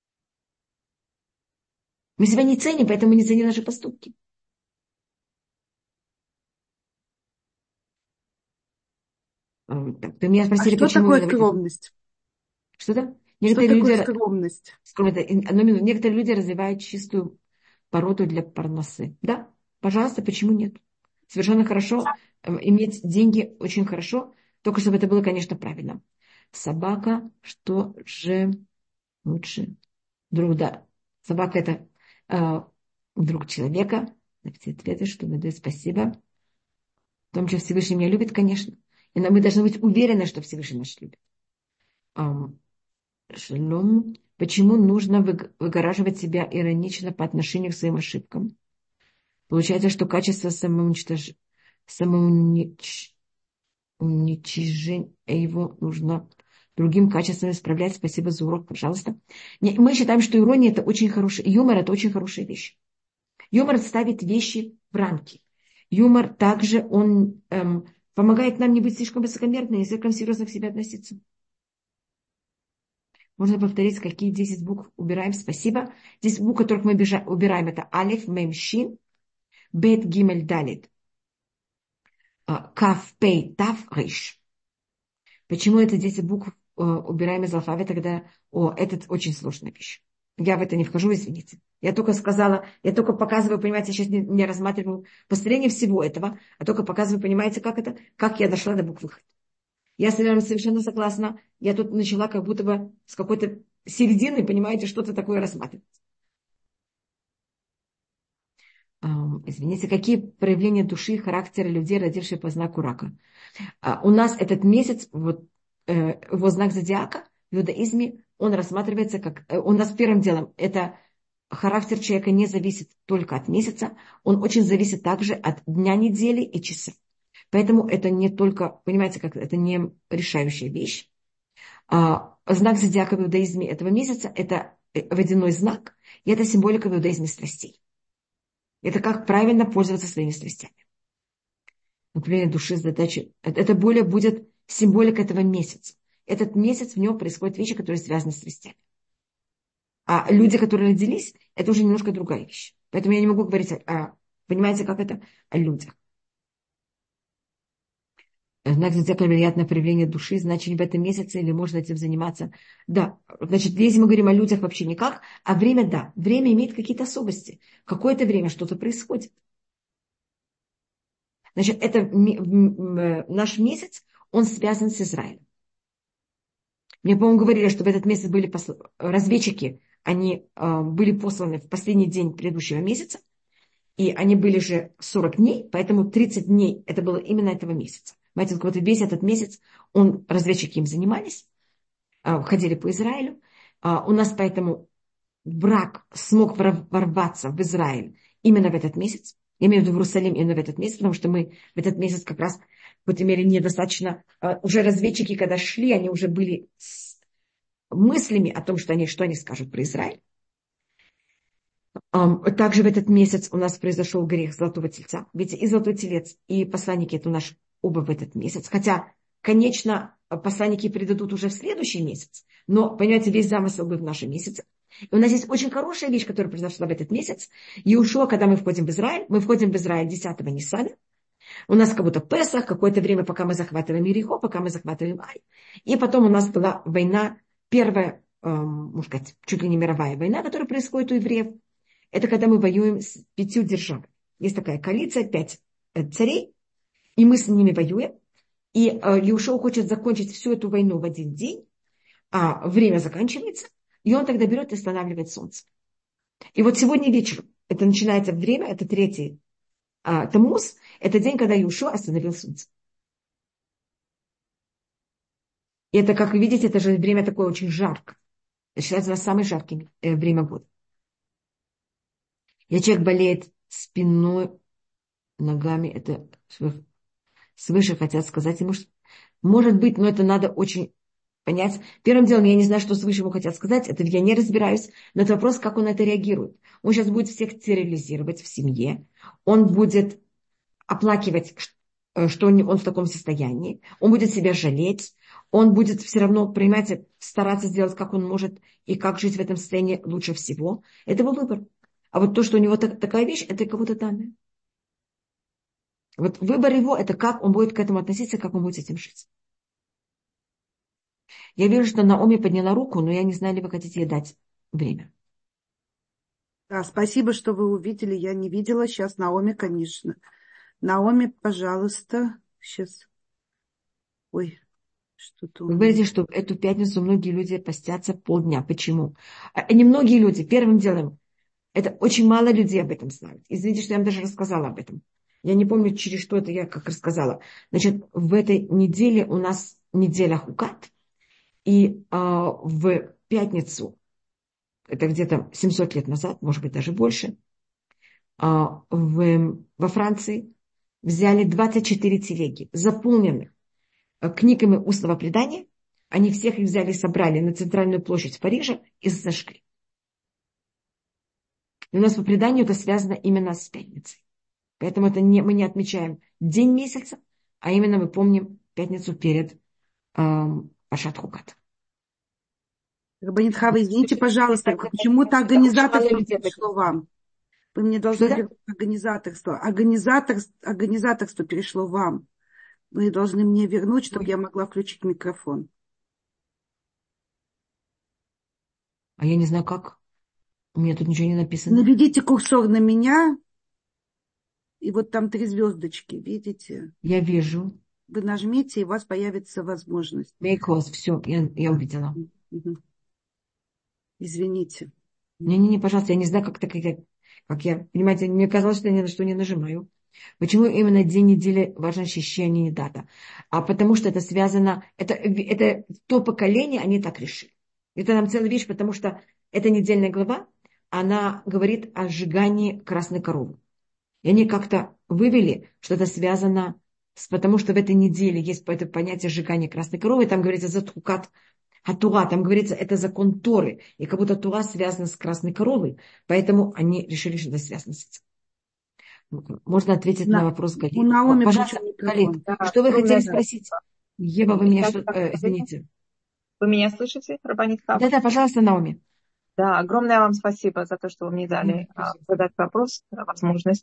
Мы себя не ценим, поэтому не ценим наши поступки. Вы меня А спросили, что почему такое именно в этом. скромность? Что-то? Что Некоторые такое люди, скромность? одну минуту, некоторые люди развивают чистую породу для парносы. Да, пожалуйста, почему нет? Совершенно хорошо. Иметь деньги очень хорошо, только чтобы это было, конечно, правильно. Собака, что же лучше? Друг, да. Собака — это друг человека. На все ответы, что мы даем спасибо. В том, что Всевышний меня любит, конечно. И мы должны быть уверены, что Всевышний нас любит. Шалом. Почему нужно выгораживать себя иронично по отношению к своим ошибкам? Получается, что качество самоуничижения его нужно другим качеством исправлять. Спасибо за урок, пожалуйста. Мы считаем, что ирония — это очень хороший, юмор — это очень хорошая вещь. Юмор ставит вещи в рамки. Юмор также, он помогает нам не быть слишком высокомерными и слишком серьезно к себе относиться. Можно повторить, какие 10 букв убираем. Спасибо. 10 букв, которых мы убираем, это алиф, мем, шин, бет, гимель, далит, каф, пей, тав, риш. Почему это 10 букв убираем из алфавита, когда это очень сложная вещь? Я в это не вхожу, извините. Я только сказала, я только показываю, понимаете, я сейчас не рассматриваю построение всего этого, а только показываю, понимаете, как я дошла до буквы Х. Я совершенно согласна. Я тут начала как будто бы с какой-то середины, понимаете, что-то такое рассматривать. Извините, какие проявления души и характера людей, родивших по знаку рака? У нас этот месяц, его знак зодиака в иудаизме, он рассматривается как... У нас первым делом это характер человека не зависит только от месяца, он очень зависит также от дня недели и часа. Поэтому это не только, понимаете, как это не решающая вещь. Знак зодиака в иудаизме этого месяца — это водяной знак, и это символика в иудаизме страстей. Это как правильно пользоваться своими страстями. Например, души, задачи. Это более будет символика этого месяца. Этот месяц, в нем происходят вещи, которые связаны с страстями. А люди, которые родились, это уже немножко другая вещь. Поэтому я не могу говорить понимаете, как это, о людях. Знак зодиака — вероятно проявление души, значит, в этом месяце или можно этим заниматься. Да, значит, если мы говорим о людях, вообще никак, а время, да, время имеет какие-то особенности. Какое-то время что-то происходит. Значит, наш месяц, он связан с Израилем. Мне, по-моему, говорили, что в этот месяц были разведчики, они были посланы в последний день предыдущего месяца, и они были же 40 дней, поэтому 30 дней это было именно этого месяца. Понимаете, вот весь этот месяц разведчики им занимались, ходили по Израилю. У нас поэтому враг смог ворваться в Израиль именно в этот месяц. Я имею в виду в Иерусалим именно в этот месяц, потому что мы в этот месяц как раз, в какой-то мере, недостаточно... Уже разведчики, когда шли, они уже были с мыслями о том, что они скажут про Израиль. Также в этот месяц у нас произошел грех Золотого Тельца. Ведь и Золотой Телец, и посланники — это у нас оба в этот месяц. Хотя, конечно, посланники предадут уже в следующий месяц. Но, понимаете, весь замысел был в нашем месяце. И у нас есть очень хорошая вещь, которая произошла в этот месяц. Иешуа, когда мы входим в Израиль 10-го Ниссана. У нас как будто Песах, какое-то время, пока мы захватываем Иерихо, пока мы захватываем Ай. И потом у нас была война, первая можно сказать, чуть ли не мировая война, которая происходит у евреев. Это когда мы воюем с 5 державами. Есть такая коалиция, 5 царей, и мы с ними воюем. И Иошуа хочет закончить всю эту войну в один день, а время заканчивается, и он тогда берет и останавливает солнце. И вот сегодня вечером, это начинается время, это 3 Таммуз, это день, когда Иошуа остановил солнце. И это, как вы видите, это же время такое очень жарко. Это считается самым жарким время года. Если человек болеет спиной, ногами, это свыше хотят сказать ему, что может быть, но это надо очень понять. Первым делом, я не знаю, что свыше ему хотят сказать, это я не разбираюсь, но это вопрос, как он на это реагирует. Он сейчас будет всех стерилизировать в семье, он будет оплакивать, что он в таком состоянии, он будет себя жалеть, он будет все равно, понимаете, стараться сделать, как он может, и как жить в этом состоянии лучше всего. Это его выбор. А вот то, что у него такая вещь, это кого-то данное. Вот выбор его, это как он будет к этому относиться, как он будет с этим жить. Я вижу, что Наоми подняла руку, но я не знаю, ли вы хотите ей дать время. Да, спасибо, что вы увидели. Я не видела. Сейчас Наоми, конечно. Наоми, пожалуйста. Сейчас. Ой, что-то у Вы меня. говорите, что в эту пятницу многие люди постятся полдня. Почему? Не многие люди. Первым делом, это очень мало людей об этом знают. Извините, что я вам даже рассказала об этом. Я не помню, через что это я как рассказала. Значит, в этой неделе у нас неделя Хукат. И в пятницу, это где-то 700 лет назад, может быть, даже больше, во Франции взяли 24 телеги, заполненных книгами устного предания. Они всех их взяли и собрали на центральную площадь в Париже и сожгли. И у нас по преданию это связано именно с пятницей. Поэтому это мы не отмечаем день месяца, а именно мы помним пятницу перед Пашат Хукат. Рабанит Хава, извините, пожалуйста, почему-то организаторство перешло вам. Вы мне должны вернуть организаторство. Организаторство перешло вам. Вы должны мне вернуть, чтобы я могла включить микрофон. А я не знаю как. У меня тут ничего не написано. Наведите курсор на меня. И вот там 3 звездочки, видите? Я вижу. Вы нажмите, и у вас появится возможность. Make все, я увидела. Угу. Извините. Не, пожалуйста, я не знаю, как я, понимаете, мне казалось, что я ни на что не нажимаю. Почему именно день недели важно ощущение, не дата? А потому что это связано, это то поколение, они так решили. Это нам целая вещь, потому что эта недельная глава, она говорит о сжигании красной коровы. И они как-то вывели, что это связано потому что в этой неделе есть это понятие сжигания красной коровы, и там говорится за Тхукат Тура, там говорится, это закон Торы, и как будто Тура связана с красной коровой, поэтому они решили, что это связано с этим. Можно ответить на вопрос Галит. Пожалуйста, Галит, Да, что вы хотели да. спросить? Ева, вы меня извините. Вы меня слышите, Рабанит Хава? Да, пожалуйста, Наоми. Да, огромное вам спасибо за то, что вы мне дали задать вопрос, возможность.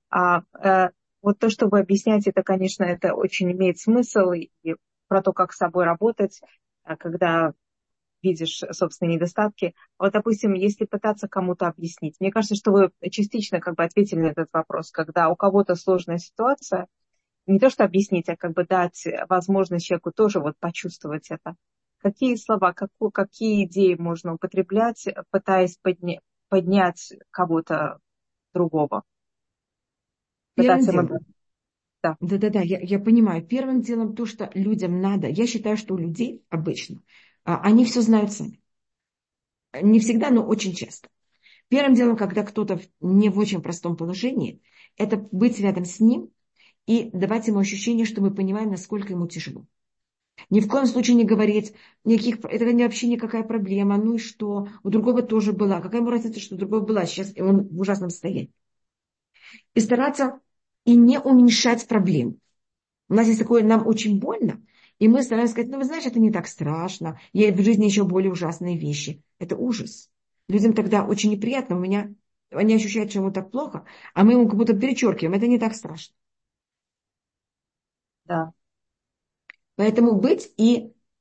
Вот то, что вы объясняете, это, конечно, это очень имеет смысл, и про то, как с собой работать, когда видишь собственные недостатки. Вот, допустим, если пытаться кому-то объяснить, мне кажется, что вы частично как бы ответили на этот вопрос, когда у кого-то сложная ситуация, не то что объяснить, а как бы дать возможность человеку тоже вот почувствовать это. Какие слова, какие идеи можно употреблять, пытаясь поднять кого-то другого? Пытаться ему... Да, я понимаю. Первым делом то, что людям надо. Я считаю, что у людей обычно, они все знают сами. Не всегда, но очень часто. Первым делом, когда кто-то не в очень простом положении, это быть рядом с ним и давать ему ощущение, что мы понимаем, насколько ему тяжело. Ни в коем случае не говорить, это вообще никакая проблема, ну и что, у другого тоже была. Какая ему разница, что у другого была, сейчас он в ужасном состоянии. И стараться и не уменьшать проблему. У нас есть такое, нам очень больно, и мы стараемся сказать, вы знаете, это не так страшно, есть в жизни еще более ужасные вещи. Это ужас. Людям тогда очень неприятно, они ощущают, что ему так плохо, а мы ему как будто перечеркиваем, это не так страшно. Да. Поэтому быть и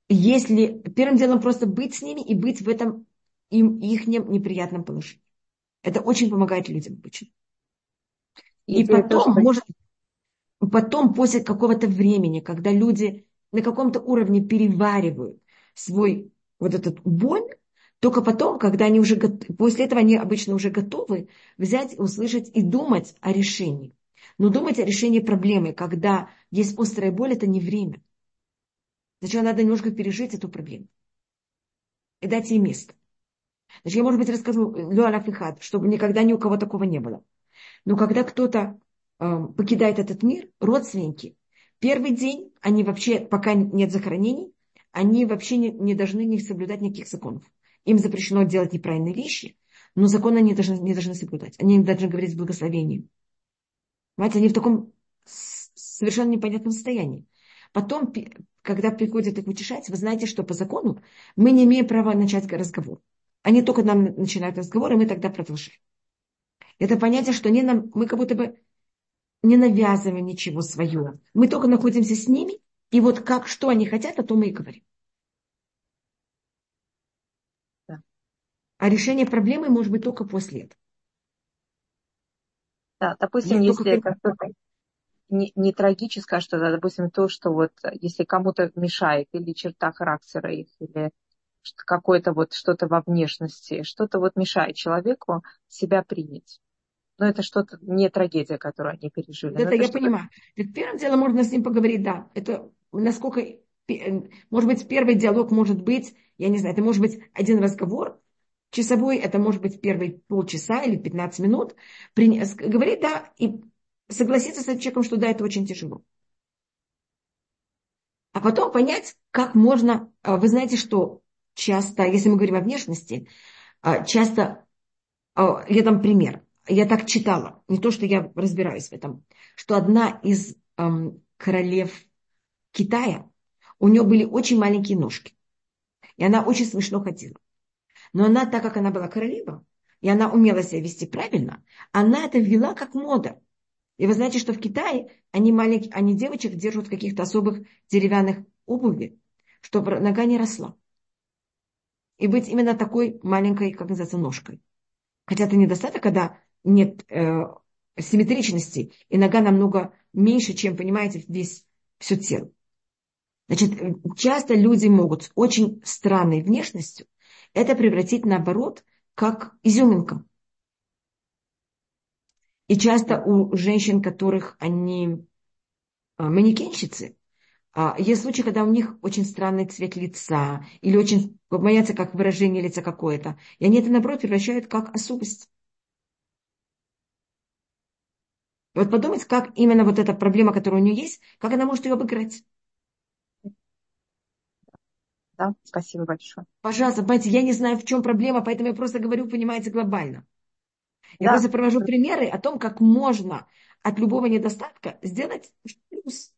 если первым делом просто быть с ними и быть в этом их неприятном положении. Это очень помогает людям обычно. И Тоже... потом, после какого-то времени, когда люди на каком-то уровне переваривают свой вот этот боль, только потом, когда они уже после этого они обычно уже готовы взять, услышать и думать о решении. Но думать о решении проблемы, когда есть острая боль, это не время. Сначала надо немножко пережить эту проблему и дать ей место. Значит, я, может быть, расскажу Луарафихат, чтобы никогда ни у кого такого не было. Но когда кто-то покидает этот мир, родственники, первый день, они вообще, пока нет захоронений, они вообще не должны не соблюдать никаких законов. Им запрещено делать неправильные вещи, но законы они не должны соблюдать. Они не должны говорить с благословением. Понимаете, они в таком совершенно непонятном состоянии. Потом, когда приходят их утешать, вы знаете, что по закону мы не имеем права начать разговор. Они только нам начинают разговор, и мы тогда продолжаем. Это понятие, что мы как будто бы не навязываем ничего свое. Мы только находимся с ними, и вот что они хотят, о том мы и говорим. Да. А решение проблемы может быть только после этого. Да, допустим, если это что-то не трагическое, что-то, допустим, то, что вот если кому-то мешает, или черта характера их, или какое-то вот что-то во внешности, что-то вот мешает человеку себя принять. Но это что-то не трагедия, которую они пережили. Вот это я понимаю. Так первым делом можно с ним поговорить, да. Это насколько, может быть, первый диалог может быть, я не знаю, это может быть один разговор часовой, это может быть первые полчаса или 15 минут. Говорить, да, и согласиться с этим человеком, что да, это очень тяжело. А потом понять, как можно, вы знаете, что часто, если мы говорим о внешности, часто, я дам пример, я так читала, не то, что я разбираюсь в этом, что одна из королев Китая, у нее были очень маленькие ножки, и она очень смешно ходила. Но она, так как она была королева, и она умела себя вести правильно, она это ввела как мода. И вы знаете, что в Китае они девочек держат в каких-то особых деревянных обуви, чтобы нога не росла. И быть именно такой маленькой, как называется, ножкой. Хотя это недостаток, когда нет симметричности, и нога намного меньше, чем, понимаете, все тело. Значит, часто люди могут с очень странной внешностью это превратить, наоборот, как изюминка. И часто у женщин, которых они манекенщицы, есть случаи, когда у них очень странный цвет лица или очень боятся, как выражение лица какое-то. И они это, наоборот, превращают как особость. И вот подумать, как именно вот эта проблема, которая у нее есть, как она может ее обыграть. Да, спасибо большое. Пожалуйста, понимаете, я не знаю, в чем проблема, поэтому я просто говорю, понимаете, глобально. Я Да. просто привожу примеры о том, как можно от любого недостатка сделать плюс.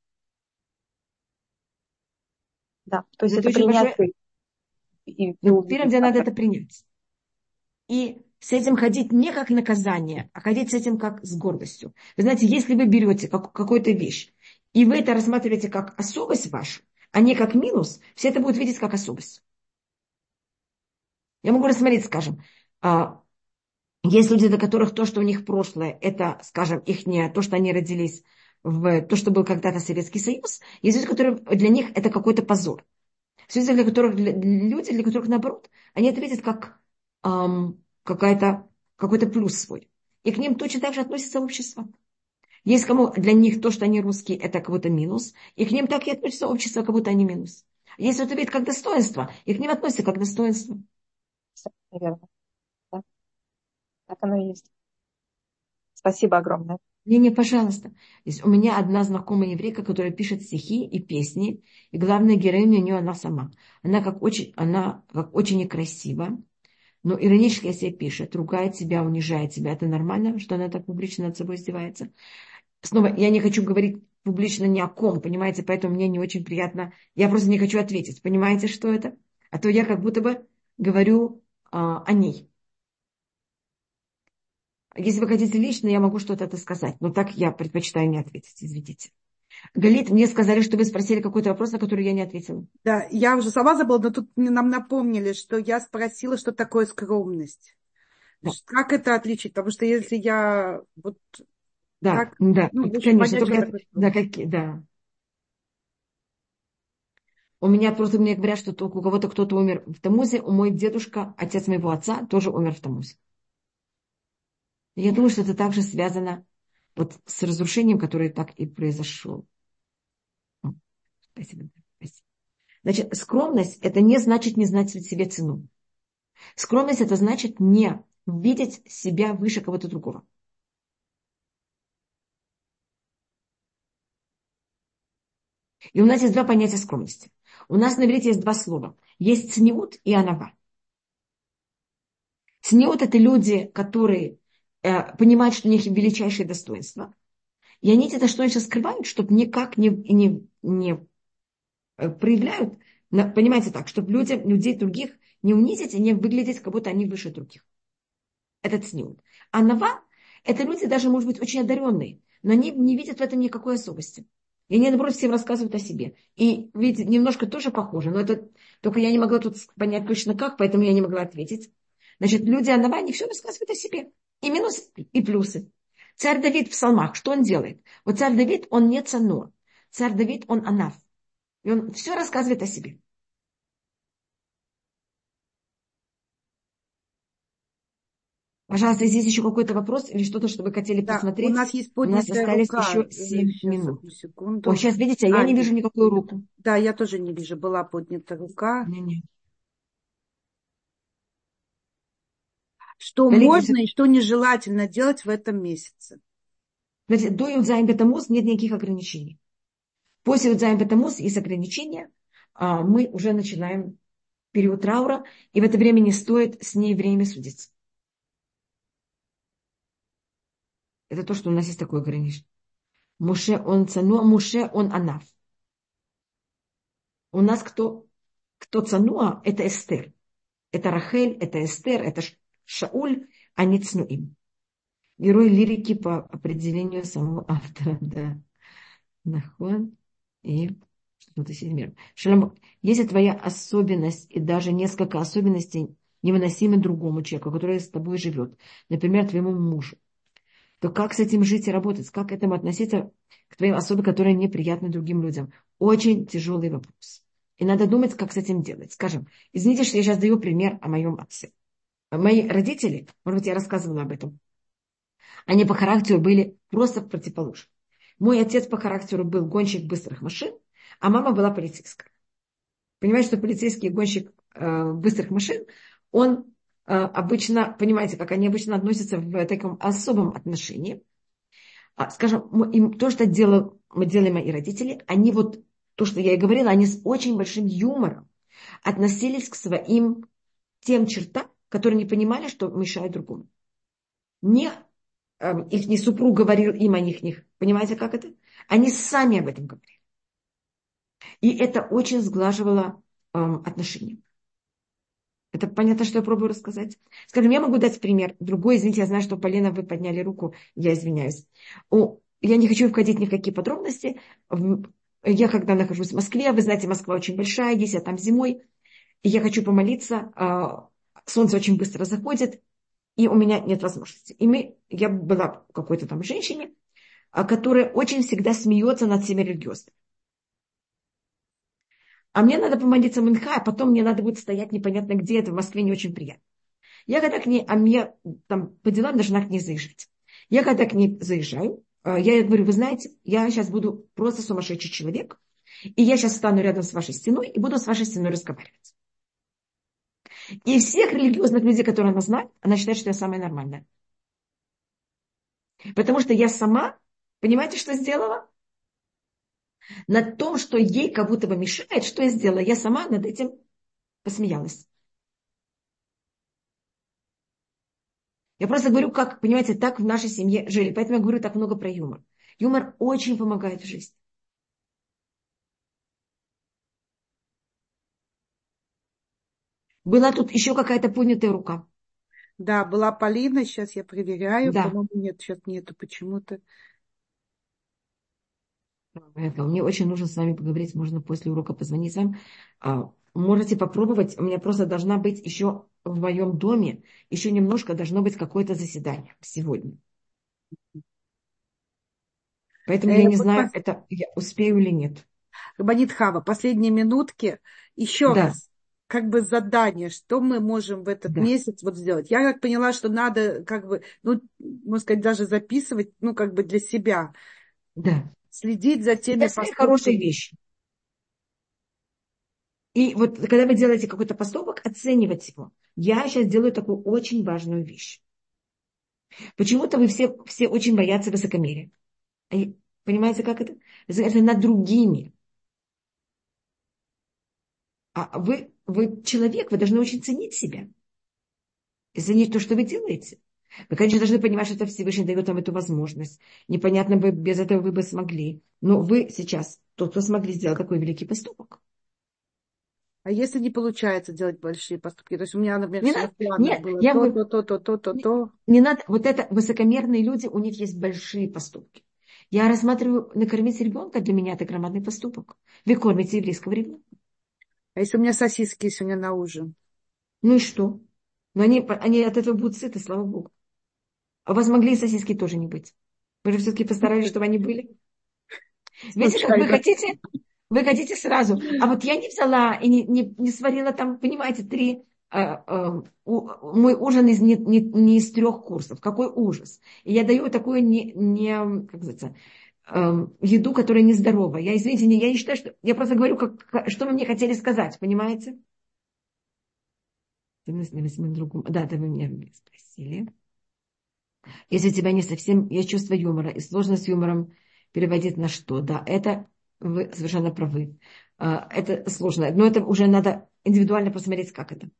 Да, то есть Это это очень принять большое. и Первым увидеть. делом надо это принять. И с этим ходить не как наказание, а ходить с этим как с гордостью. Вы знаете, если вы берете какую-то вещь, и вы это рассматриваете как особость вашу, а не как минус, все это будут видеть как особость. Я могу рассмотреть, скажем, есть люди, для которых то, что у них прошлое, это, скажем, их не то, что они родились в то, что был когда-то Советский Союз. Есть люди, которые для них это какой-то позор. Есть люди, для которых наоборот, они это видят как какой-то плюс свой. И к ним точно так же относится общество. Есть кому для них то, что они русские, это как будто минус, и к ним так и относится общество, как будто они минус. Если это видит как достоинство, и к ним относится как достоинство. Наверное. Да. Так оно и есть. Спасибо огромное. Не, пожалуйста. Есть у меня одна знакомая еврейка, которая пишет стихи и песни, и главная героиня у нее она сама. Она как очень некрасива, но иронически о себе пишет, ругает себя, унижает себя. Это нормально, что она так публично над собой издевается? Снова, я не хочу говорить публично ни о ком, понимаете, поэтому мне не очень приятно. Я просто не хочу ответить, понимаете, что это? А то я как будто бы говорю о ней. Если вы хотите лично, я могу что-то это сказать, но так я предпочитаю не ответить, извините. Галит, мне сказали, что вы спросили какой-то вопрос, на который я не ответила. Да, я уже сама забыла, но тут нам напомнили, что я спросила, что такое скромность. Да, Как это отличить? Потому что если я вот да, как, да, ну, в общем, конечно. понять, что Только, такое да, скромность. да. У меня просто мне говорят, что только у кого-то кто-то умер в Тамузе. У мой дедушка, отец моего отца, тоже умер в Тамузе. Я думаю, что это также связано вот с разрушением, которое так и произошло. Спасибо. Спасибо. Значит, скромность – это не значит не знать себе цену. Скромность – это значит не видеть себя выше кого-то другого. И у нас есть два понятия скромности. У нас на иврите есть два слова. Есть цниут и анава. Цниут – это люди, которые понимают, что у них величайшее достоинство. И они это достоинство скрывают, чтобы никак не проявляют. Понимаете так, чтобы людей других не унизить и не выглядеть, как будто они выше других. Это цниут. А нава – это люди даже, может быть, очень одаренные, но они не видят в этом никакой особости. И они, наоборот, всем рассказывают о себе. И, видите, немножко тоже похоже, но это только я не могла тут понять точно как, поэтому я не могла ответить. Значит, люди Анава, они все рассказывают о себе. И минусы, и плюсы. Царь Давид в псалмах, что он делает? Вот царь Давид, он не цано. Царь Давид, он Анав. И он все рассказывает о себе. Пожалуйста, здесь еще какой-то вопрос или что-то, что вы хотели Да, у посмотреть? нас есть У нас поднятая остались рука. еще 7 Сейчас, минут. одну О, секунду. сейчас, видите, я не вижу никакую руку. Да, я тоже не вижу. Была поднята рука. Не. Что Коллеги, можно и что нежелательно делать в этом месяце? значит, до Юдзайн Бетамус нет никаких ограничений. После Юдзайн Бетамус есть ограничения. Мы уже начинаем период траура, и в это время не стоит с ней время судиться. Это то, что у нас есть такое ограничение. Муше он цануа, Муше он анаф. У нас кто цануа, это Эстер. Это Рахель, это Эстер, это Шауль, а не цнуим. Герой лирики по определению самого автора. Да. Нахон и что-то седьмое. Шалом, если твоя особенность и даже несколько особенностей невыносимы другому человеку, который с тобой живет, например, твоему мужу, то как с этим жить и работать? Как к этому относиться к твоим особенностям, которые неприятны другим людям? Очень тяжелый вопрос. И надо думать, как с этим делать. Скажем, извините, что я сейчас даю пример о моем отце. Мои родители, может быть, я рассказывала об этом, они по характеру были просто противоположны. Мой отец по характеру был гонщик быстрых машин, а мама была полицейская. Понимаете, что полицейский гонщик быстрых машин, он обычно, понимаете, как они обычно относятся в таком особом отношении. Скажем, им то, что делали мои родители, они вот, то, что я и говорила, они с очень большим юмором относились к своим тем чертам, которые не понимали, что мешает другому. Не их не супруг говорил им о них. Понимаете, как это? Они сами об этом говорили. И это очень сглаживало отношения. Это понятно, что я пробую рассказать. Скажем, я могу дать пример. Другой, извините, я знаю, что, Полина, вы подняли руку, я извиняюсь. Я не хочу входить ни в какие подробности. Я когда нахожусь в Москве, вы знаете, Москва очень большая, есть я там зимой, и я хочу помолиться, солнце очень быстро заходит, и у меня нет возможности. Я была какой-то там женщине, которая очень всегда смеется над всеми религиозными. А мне надо помолиться Минха, а потом мне надо будет стоять непонятно где, это в Москве не очень приятно. Я когда к ней, а мне там по делам должна к ней заезжать. Я когда к ней заезжаю, я ей говорю, вы знаете, я сейчас буду просто сумасшедший человек, и я сейчас стану рядом с вашей стеной и буду с вашей стеной разговаривать. И всех религиозных людей, которые она знает, она считает, что я самая нормальная. Потому что я сама, понимаете, что сделала? На том, что ей как будто бы мешает, что я сделала? Я сама над этим посмеялась. Я просто говорю, как, понимаете, так в нашей семье жили. Поэтому я говорю так много про юмор. Юмор очень помогает в жизни. Была тут еще какая-то поднятая рука. Да, была Полина, сейчас я проверяю. Да. По-моему, нет, сейчас нету почему-то. Мне очень нужно с вами поговорить, можно после урока позвонить вам. Можете попробовать, у меня просто должна быть еще в моем доме, еще немножко должно быть какое-то заседание сегодня. Поэтому я не Вот знаю, это я успею или нет. Рабанит Хава, последние минутки. Еще Да, раз, как бы задание, что мы можем в этот да, месяц вот сделать. Я как поняла, что надо, как бы, ну, можно сказать, даже записывать, ну, как бы для себя. да. Следить за теми Это свои хорошие поступками. вещи. И вот когда вы делаете какой-то поступок, оценивать его. Я сейчас делаю такую очень важную вещь. Почему-то вы все очень боятся высокомерия. Понимаете, как это? Это над другими. А вы человек, вы должны очень ценить себя. И ценить то, что вы делаете. Вы, конечно, должны понимать, что это Всевышний дает вам эту возможность. Непонятно бы, без этого вы бы смогли. Но вы сейчас, тот, кто смогли сделать такой великий поступок. А если не получается делать большие поступки? То есть у меня, например, Не все надо, в планах нет, было я то, бы, то, то, то, то, то, не, то. не надо, вот это высокомерные люди, у них есть большие поступки. Я рассматриваю, накормить ребенка для меня это громадный поступок. Вы кормите еврейского ребенка. А если у меня сосиски сегодня на ужин? Ну и что? Но они от этого будут сыты, слава Богу. А у вас могли и сосиски тоже не быть. Вы же все-таки постарались, чтобы они были. Видите, как Случайно. вы хотите сразу. А вот я не взяла и не сварила там, понимаете, мой ужин не из 3 курсов. Какой ужас. И я даю такую как говорится, еду, которая нездоровая. Я, извините, я не считаю, что... Я просто говорю, что вы мне хотели сказать, понимаете? Да, это вы меня спросили. Если у тебя не совсем есть чувство юмора, и сложно с юмором переводить на что, да, это вы совершенно правы. Это сложно, но это уже надо индивидуально посмотреть, как это.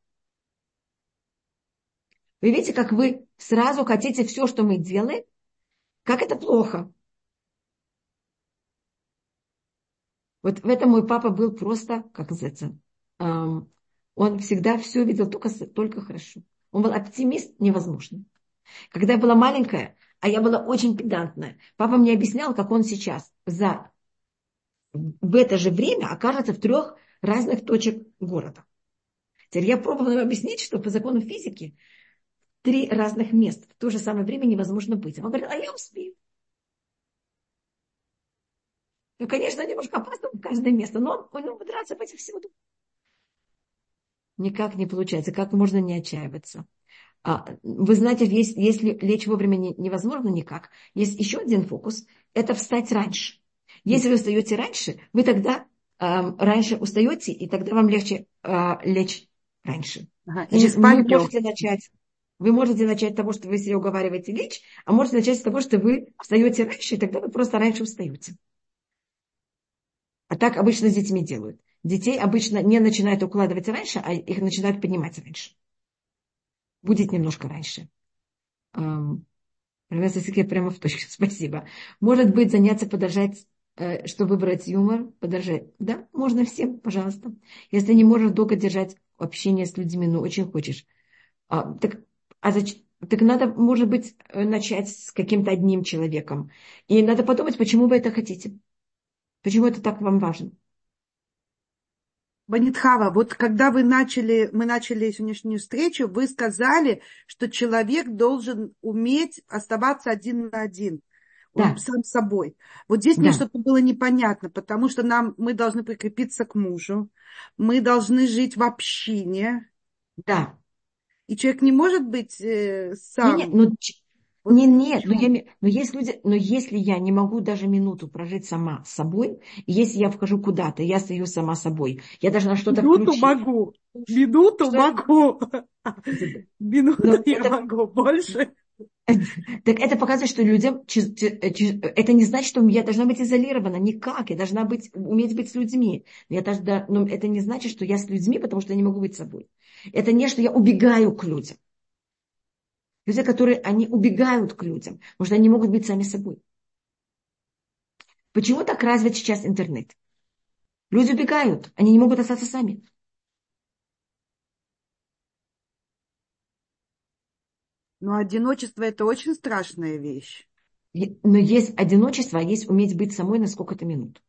Вы видите, как вы сразу хотите все, что мы делаем, как это плохо. Вот в этом мой папа был просто, как называется, он всегда все видел только хорошо. Он был оптимист невозможно. Когда я была маленькая, а я была очень педантная, папа мне объяснял, как он сейчас в это же время окажется в 3 разных точек города. Теперь я пробовала ему объяснить, что по закону физики 3 разных мест в то же самое время невозможно быть. Он говорит, а я успею. Ну, конечно, немножко опасно в каждое место, но он умудряется быть всюду. Никак не получается. Как можно не отчаиваться? Вы знаете, если лечь вовремя невозможно никак, есть еще один фокус – это встать раньше. Если вы встаете раньше, вы тогда раньше устаете, и тогда вам легче лечь раньше. Ага. И не Значит, спать днем. вы можете начать с того, что вы себя уговариваете лечь, а можете начать с того, что вы встаете раньше, и тогда вы просто раньше устаете. А так обычно с детьми делают. Детей обычно не начинают укладывать раньше, а их начинают поднимать раньше. Будет немножко раньше. Сосиски прямо в точку, спасибо. Может быть, заняться, подождать, чтобы выбрать юмор, подождать. Да, можно всем, пожалуйста. Если не можешь долго держать общение с людьми, но очень хочешь. Так, так надо, может быть, начать с каким-то одним человеком. И надо подумать, почему вы это хотите. Почему это так вам важно. Банитхава, вот когда мы начали сегодняшнюю встречу, вы сказали, что человек должен уметь оставаться один на один. Он Да, сам собой. Вот здесь мне да, что-то было непонятно, потому что мы должны прикрепиться к мужу, мы должны жить в общине, да. и человек не может быть Не, не, сам. ну, Вот нет, почему? но есть люди, но если я не могу даже минуту прожить сама с собой, и если я вхожу куда-то, я остаюсь сама собой, я должна что-то Минуту включить. могу, минуту Что? могу, минуту Но я могу, больше. так это показывает, что людям, это не значит, что я должна быть изолирована, никак, я должна уметь быть с людьми. Но это не значит, что я с людьми, потому что я не могу быть собой. Это не, что я убегаю к людям. Люди, они убегают к людям, потому что они не могут быть сами собой. Почему так развит сейчас интернет? Люди убегают, они не могут остаться сами. Но одиночество – это очень страшная вещь. Но есть одиночество, а есть уметь быть самой на сколько-то минут.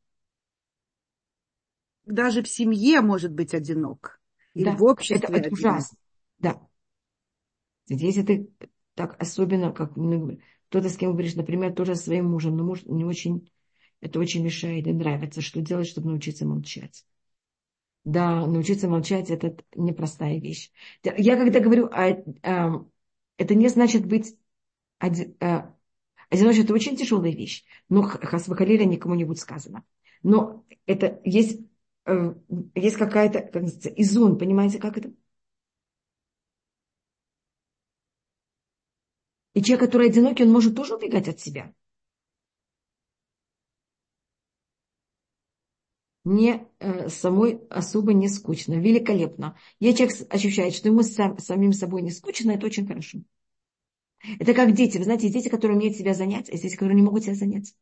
Даже в семье может быть одинок. Или в Да, обществе это одинок. ужасно. Да. Если ты так особенно, как мы говорим, кто-то с кем говоришь, например, тоже со своим мужем, но муж не очень, это очень мешает и нравится, что делать, чтобы научиться молчать. Да, научиться молчать – это непростая вещь. Я когда говорю, это не значит быть одиночество – это очень тяжелая вещь, но хас-вахалиля никому не будет сказано. Но это есть какая-то, как называется, изон, понимаете, как это? И человек, который одинокий, он может тоже убегать от себя. Мне самой особо не скучно. Великолепно. Я человек ощущает, что ему самим собой не скучно, это очень хорошо. Это как дети. Вы знаете, есть дети, которые умеют себя занять, а есть дети, которые не могут себя занять.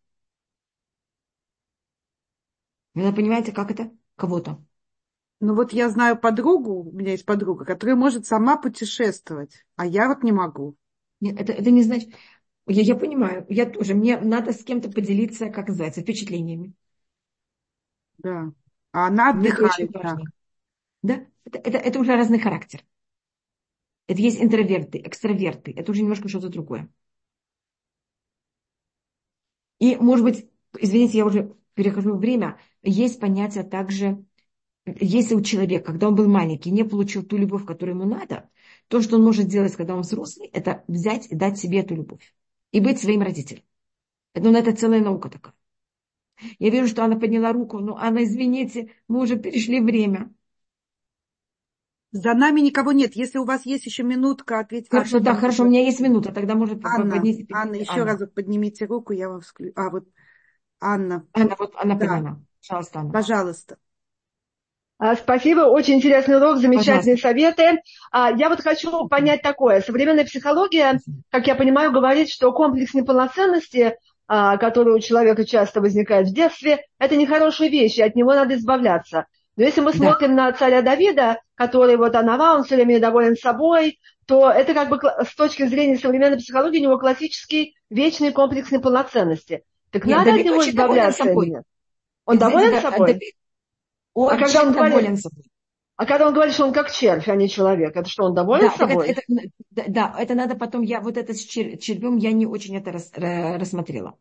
Вы понимаете, как это? Кого-то. Ну вот я знаю подругу, у меня есть подруга, которая может сама путешествовать, а я вот не могу. Нет, это не значит... Я понимаю, я тоже. Мне надо с кем-то поделиться, как называется, впечатлениями. Да. А она Мне это очень отдыхает так. важно. Да? Это уже разный характер. Это есть интроверты, экстраверты. Это уже немножко что-то другое. И, может быть, извините, я уже перехожу в время, есть понятие также, если у человека, когда он был маленький, не получил ту любовь, которую ему надо, то, что он может делать, когда он взрослый, это взять и дать себе эту любовь. И быть своим родителем. Это целая наука такая. Я вижу, что она подняла руку, но Анна, извините, мы уже перешли время. За нами никого нет. Если у вас есть еще минутка, ответить. Хорошо, да, хорошо, у меня есть минута, тогда может поднимите Анна, еще Анна. разок поднимите руку, я вам включу. А, вот Анна. Анна, вот она Да, подняла. Пожалуйста, Анна. пожалуйста. Спасибо, очень интересный урок, замечательные Пожалуйста. советы. Я вот хочу понять такое. Современная психология, как я понимаю, говорит, что комплекс неполноценности, который у человека часто возникает в детстве, это нехорошая вещь, и от него надо избавляться. Но если мы Да, смотрим на царя Давида, который вот Анава, он все время недоволен собой, то это как бы с точки зрения современной психологии у него классический вечный комплекс неполноценности. Так нет, надо от Давид него очень доволен избавляться или собой. нет? Он Извините, доволен собой? Давид А когда он очень говорит, доволен собой. а когда он говорит, что он как червь, а не человек, это что, он доволен Да, так собой? да, это надо потом, я вот это с червем, я не очень это рассмотрела.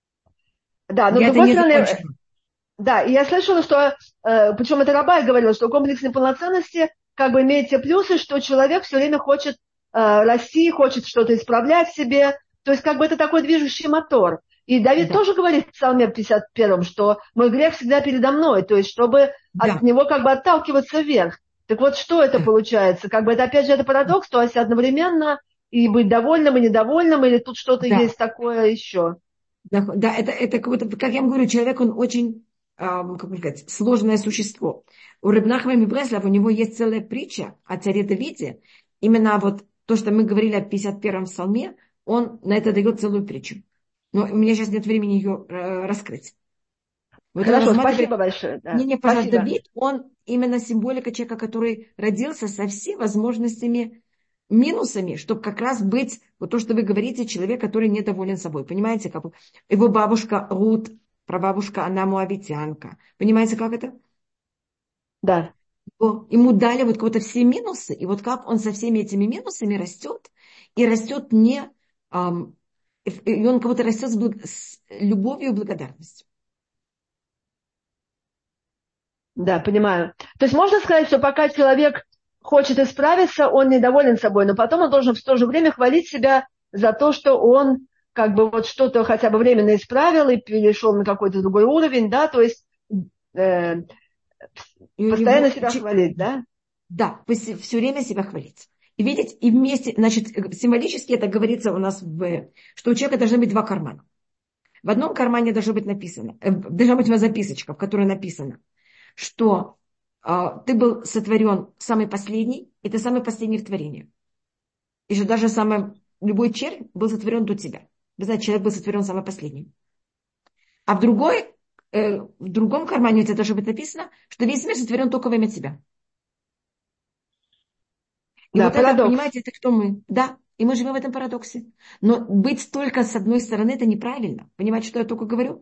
Да, но с Я это другой не стороны, закончила. да, и я слышала, что, причем это Рабай говорила, что комплекс неполноценности как бы имеет те плюсы, что человек все время хочет расти, хочет что-то исправлять в себе, то есть как бы это такой движущий мотор. И Давид Да, тоже говорит в Псалме 51, что мой грех всегда передо мной, то есть чтобы от да, него как бы отталкиваться вверх. Так вот, что это да. получается? Как бы это опять же это парадокс, то есть одновременно и быть довольным и недовольным, или тут что-то Да, есть такое еще? да, это как будто, как я вам говорю, человек, он очень, как бы сказать, сложное существо. У Рeb Нахмана Бреслов у него есть целая притча о царе Давиде. Именно вот то, что мы говорили о 51-м псалме, он на это дает целую притчу. Но у меня сейчас нет времени ее раскрыть. Вот он Хорошо, рассматривает, спасибо большое. Да. не, пожалуйста, Спасибо. Давид, он именно символика человека, который родился со всеми возможностями, минусами, чтобы как раз быть, вот то, что вы говорите, человек, который недоволен собой. Понимаете, как его бабушка Рут, прабабушка, она муавитянка. Понимаете, как это? Да. Ему дали вот какие-то все минусы, и вот как он со всеми этими минусами растет, и растет не... и он как будто растет с любовью и благодарностью. Да, понимаю. То есть можно сказать, что пока человек хочет исправиться, он недоволен собой, но потом он должен в то же время хвалить себя за то, что он как бы вот что-то хотя бы временно исправил и перешел на какой-то другой уровень, да, то есть э, И у постоянно него себя хвалить, да? да, все время себя хвалить. И видеть, и вместе, значит, символически это говорится у нас, что у человека должны быть два кармана. В одном кармане должно быть написано, должна быть у вас записочка, в которой написано, что ты был сотворен самый последний, и ты самый последний в творении. И что даже любой червь был сотворен до тебя. Вы знаете, человек был сотворен самый последний. А в другом кармане у тебя должно быть написано, что весь мир сотворен только во имя тебя. И Да, вот это, парадокс. понимаете, это кто мы? Да. И мы живем в этом парадоксе. Но быть только с одной стороны, это неправильно. Понимаете, что я только говорю?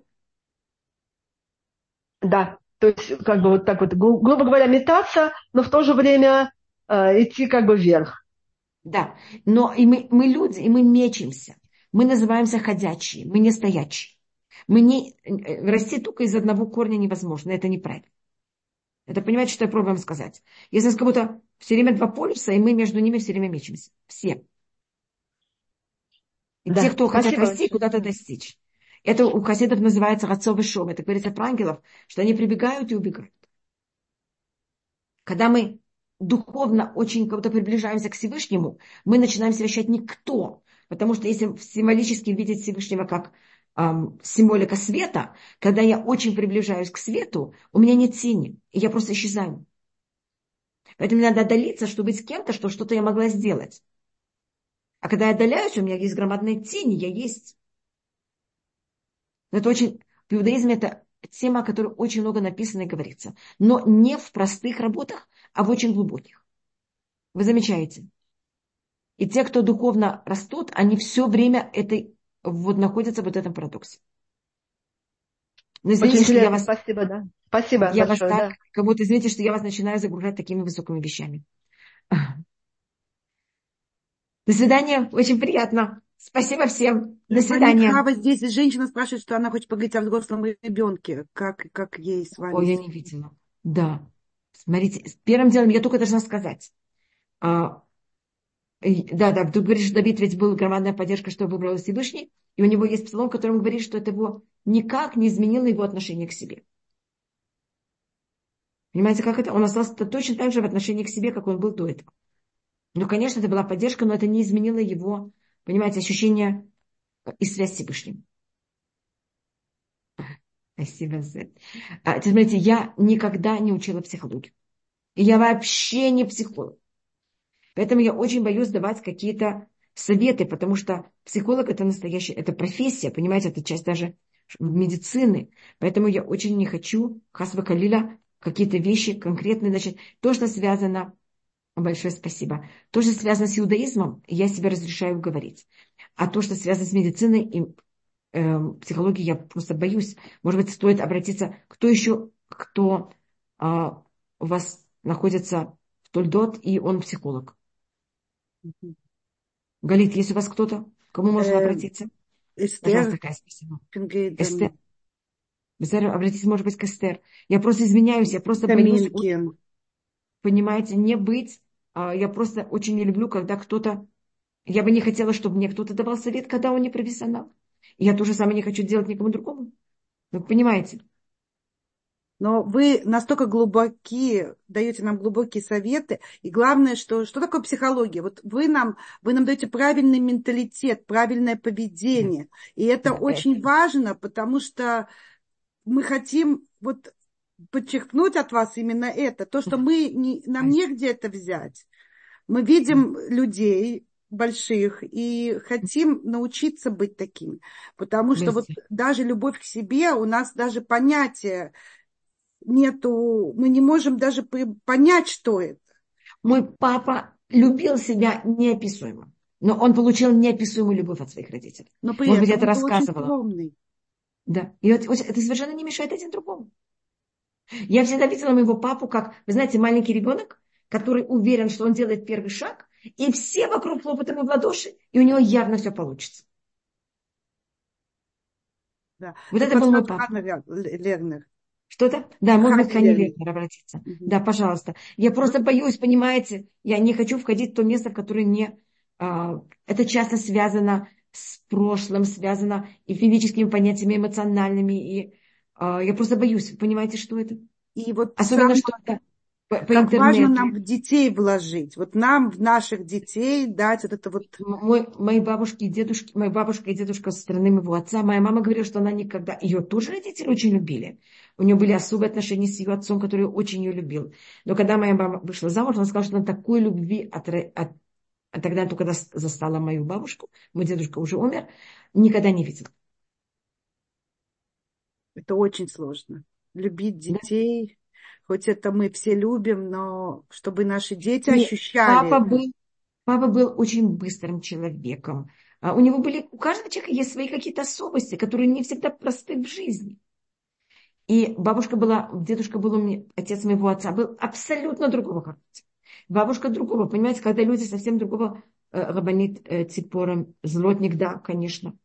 Да, то есть как бы вот так вот, грубо говоря, метаться, но в то же время идти как бы вверх. Да. Но и мы люди, и мы мечемся. Мы называемся ходячие, мы не стоячие. Мы не, расти только из одного корня невозможно. Это неправильно. Это понимаете, что я пробую вам сказать? Если у нас как будто все время два полюса, и мы между ними все время мечемся. Все. И те, Да, кто хотят спасибо расти, большое. куда-то достичь. Это у хасидов называется рацов и шом. Это говорится про ангелов, что они прибегают и убегают. Когда мы духовно очень как-то приближаемся к Всевышнему, мы начинаем себя ощущать никто. Потому что если символически видеть Всевышнего как символика света, когда я очень приближаюсь к свету, у меня нет тени, и я просто исчезаю. Поэтому мне надо отдалиться, чтобы быть с кем-то, что что-то я могла сделать. А когда я отдаляюсь, у меня есть громадная тень, я есть. Это очень... В иудаизме это тема, о которой очень много написано и говорится. Но не в простых работах, а в очень глубоких. Вы замечаете? И те, кто духовно растут, они все время находятся в этом парадоксе. Но Очень извините, что интересно, спасибо, да. Спасибо я вас большое, так, да. как будто, извините, что я вас начинаю загружать такими высокими вещами. До свидания, очень приятно. Спасибо всем. До Пани свидания. Хава, здесь женщина спрашивает, что она хочет поговорить о взрослом ребенке. Как ей с Ой, вами? я не видела. Да. Смотрите, первым делом я только должна сказать. Да, ты говоришь, что Давид ведь был громадная поддержка, что выбрал Всевышний, и у него есть псалом, в котором говорит, что это его никак не изменило его отношение к себе. Понимаете, как это? Он остался точно так же в отношении к себе, как он был до этого. Ну, конечно, это была поддержка, но это не изменило его, понимаете, ощущение и связь с Всевышним. Спасибо за это. Теперь, смотрите, я никогда не учила психологию. И я вообще не психолог. Поэтому я очень боюсь давать какие-то советы, потому что психолог это настоящая, это профессия, понимаете, это часть даже медицины. Поэтому я очень не хочу, хасва калиля, какие-то вещи конкретные. Значит, то, что связано, большое спасибо, то, что связано с иудаизмом, я себе разрешаю говорить. А то, что связано с медициной и психологией, я просто боюсь. Может быть, стоит обратиться, кто еще, кто у вас находится в Тольдот, и он психолог. Галит, есть у вас кто-то, к кому можно обратиться? Пожалуйста, Эстер такая, спасибо. Эстер. Фингейден, Обратитесь, может быть, к Эстер. Я просто извиняюсь, я просто боюсь, Каминкин. понимаете, не быть. Я просто очень не люблю, когда кто-то... Я бы не хотела, чтобы мне кто-то давал совет, когда он не профессионал. И я тоже самое не хочу делать никому другому. Вы понимаете? Но вы настолько глубоки, даете нам глубокие советы. И главное, что такое психология? Вот вы нам даете правильный менталитет, правильное Да, поведение. И это да, очень важно, потому что мы хотим вот подчеркнуть от вас именно это. То, что нам негде это взять. Мы видим людей больших и хотим научиться быть такими. Потому что вот даже любовь к себе, у нас даже понятия нету, мы не можем даже понять, что это. Мой папа любил себя неописуемо. Но он получил неописуемую любовь от своих родителей. Но при Может быть, этом это он был очень рассказывала. скромный. Да. И это совершенно не мешает один другому. Я всегда видела моего папу как, вы знаете, маленький ребенок, который уверен, что он делает первый шаг, и все вокруг хлопают ему в ладоши, и у него явно все получится. Да. Вот Так это был мой подскажет папа. Ханна Лернер. Что-то? Да, может быть, к Ханне Хане Лернер. Лернер обратиться. Да, пожалуйста. Я просто боюсь, понимаете, я не хочу входить в то место, в которое не... это часто связано с прошлым, связано и физическими понятиями, эмоциональными. И я просто боюсь, понимаете, что это? И вот Особенно, что это по как важно интернету. нам в детей вложить. Вот нам в наших детей дать вот это вот... Мои бабушки и дедушки, моя бабушка и дедушка со стороны моего отца, моя мама говорила, что она никогда... Ее тоже родители очень любили. У нее были особые отношения с ее отцом, который очень ее любил. Но когда моя мама вышла замуж, она сказала, что она такой любви тогда я только застала мою бабушку, мой дедушка уже умер, никогда не видела. Это очень сложно. Любить Да? детей, хоть это мы все любим, но чтобы наши дети И ощущали папа это. был Папа был очень быстрым человеком. У каждого человека есть свои какие-то особенности, которые не всегда просты в жизни. И дедушка был у меня, отец моего отца был абсолютно другого характера. Бабушка другого. Понимаете, когда люди совсем другого, Рабанит Ципора, злотник, да, конечно.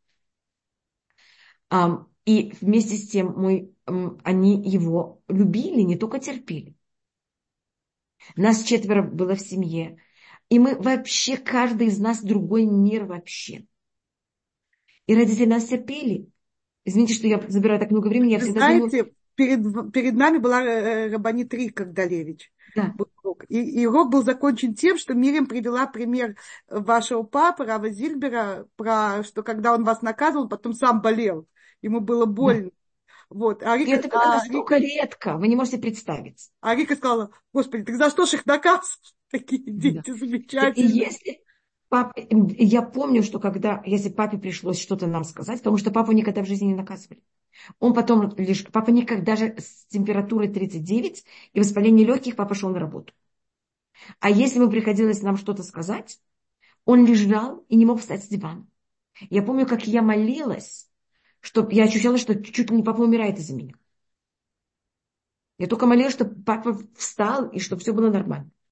И вместе с тем они его любили, не только терпели. Нас 4 было в семье. И мы вообще, каждый из нас другой мир вообще. И родители нас терпели. Извините, что я забираю так много времени. Я Вы всегда думаю... знаете, перед нами была Рабанит Рика Гдалевич. Да. И урок был закончен тем, что Мирим привела пример вашего папы, Рава Зильбера, про что когда он вас наказывал, потом сам болел. Ему было больно. Да. Вот. И это было настолько редко, вы не можете представить. А Рика сказала: Господи, так за что ж их наказывал? Такие дети Да. И замечательные. я помню, что если папе пришлось что-то нам сказать, потому что папу никогда в жизни не наказывали. Папа никогда, даже с температурой 39 и воспалением легких, папа шел на работу. А если ему приходилось нам что-то сказать, он лежал и не мог встать с дивана. Я помню, как я молилась, что я ощущала, что чуть ли не папа умирает из-за меня. Я только молилась, чтобы папа встал и чтобы все было нормально.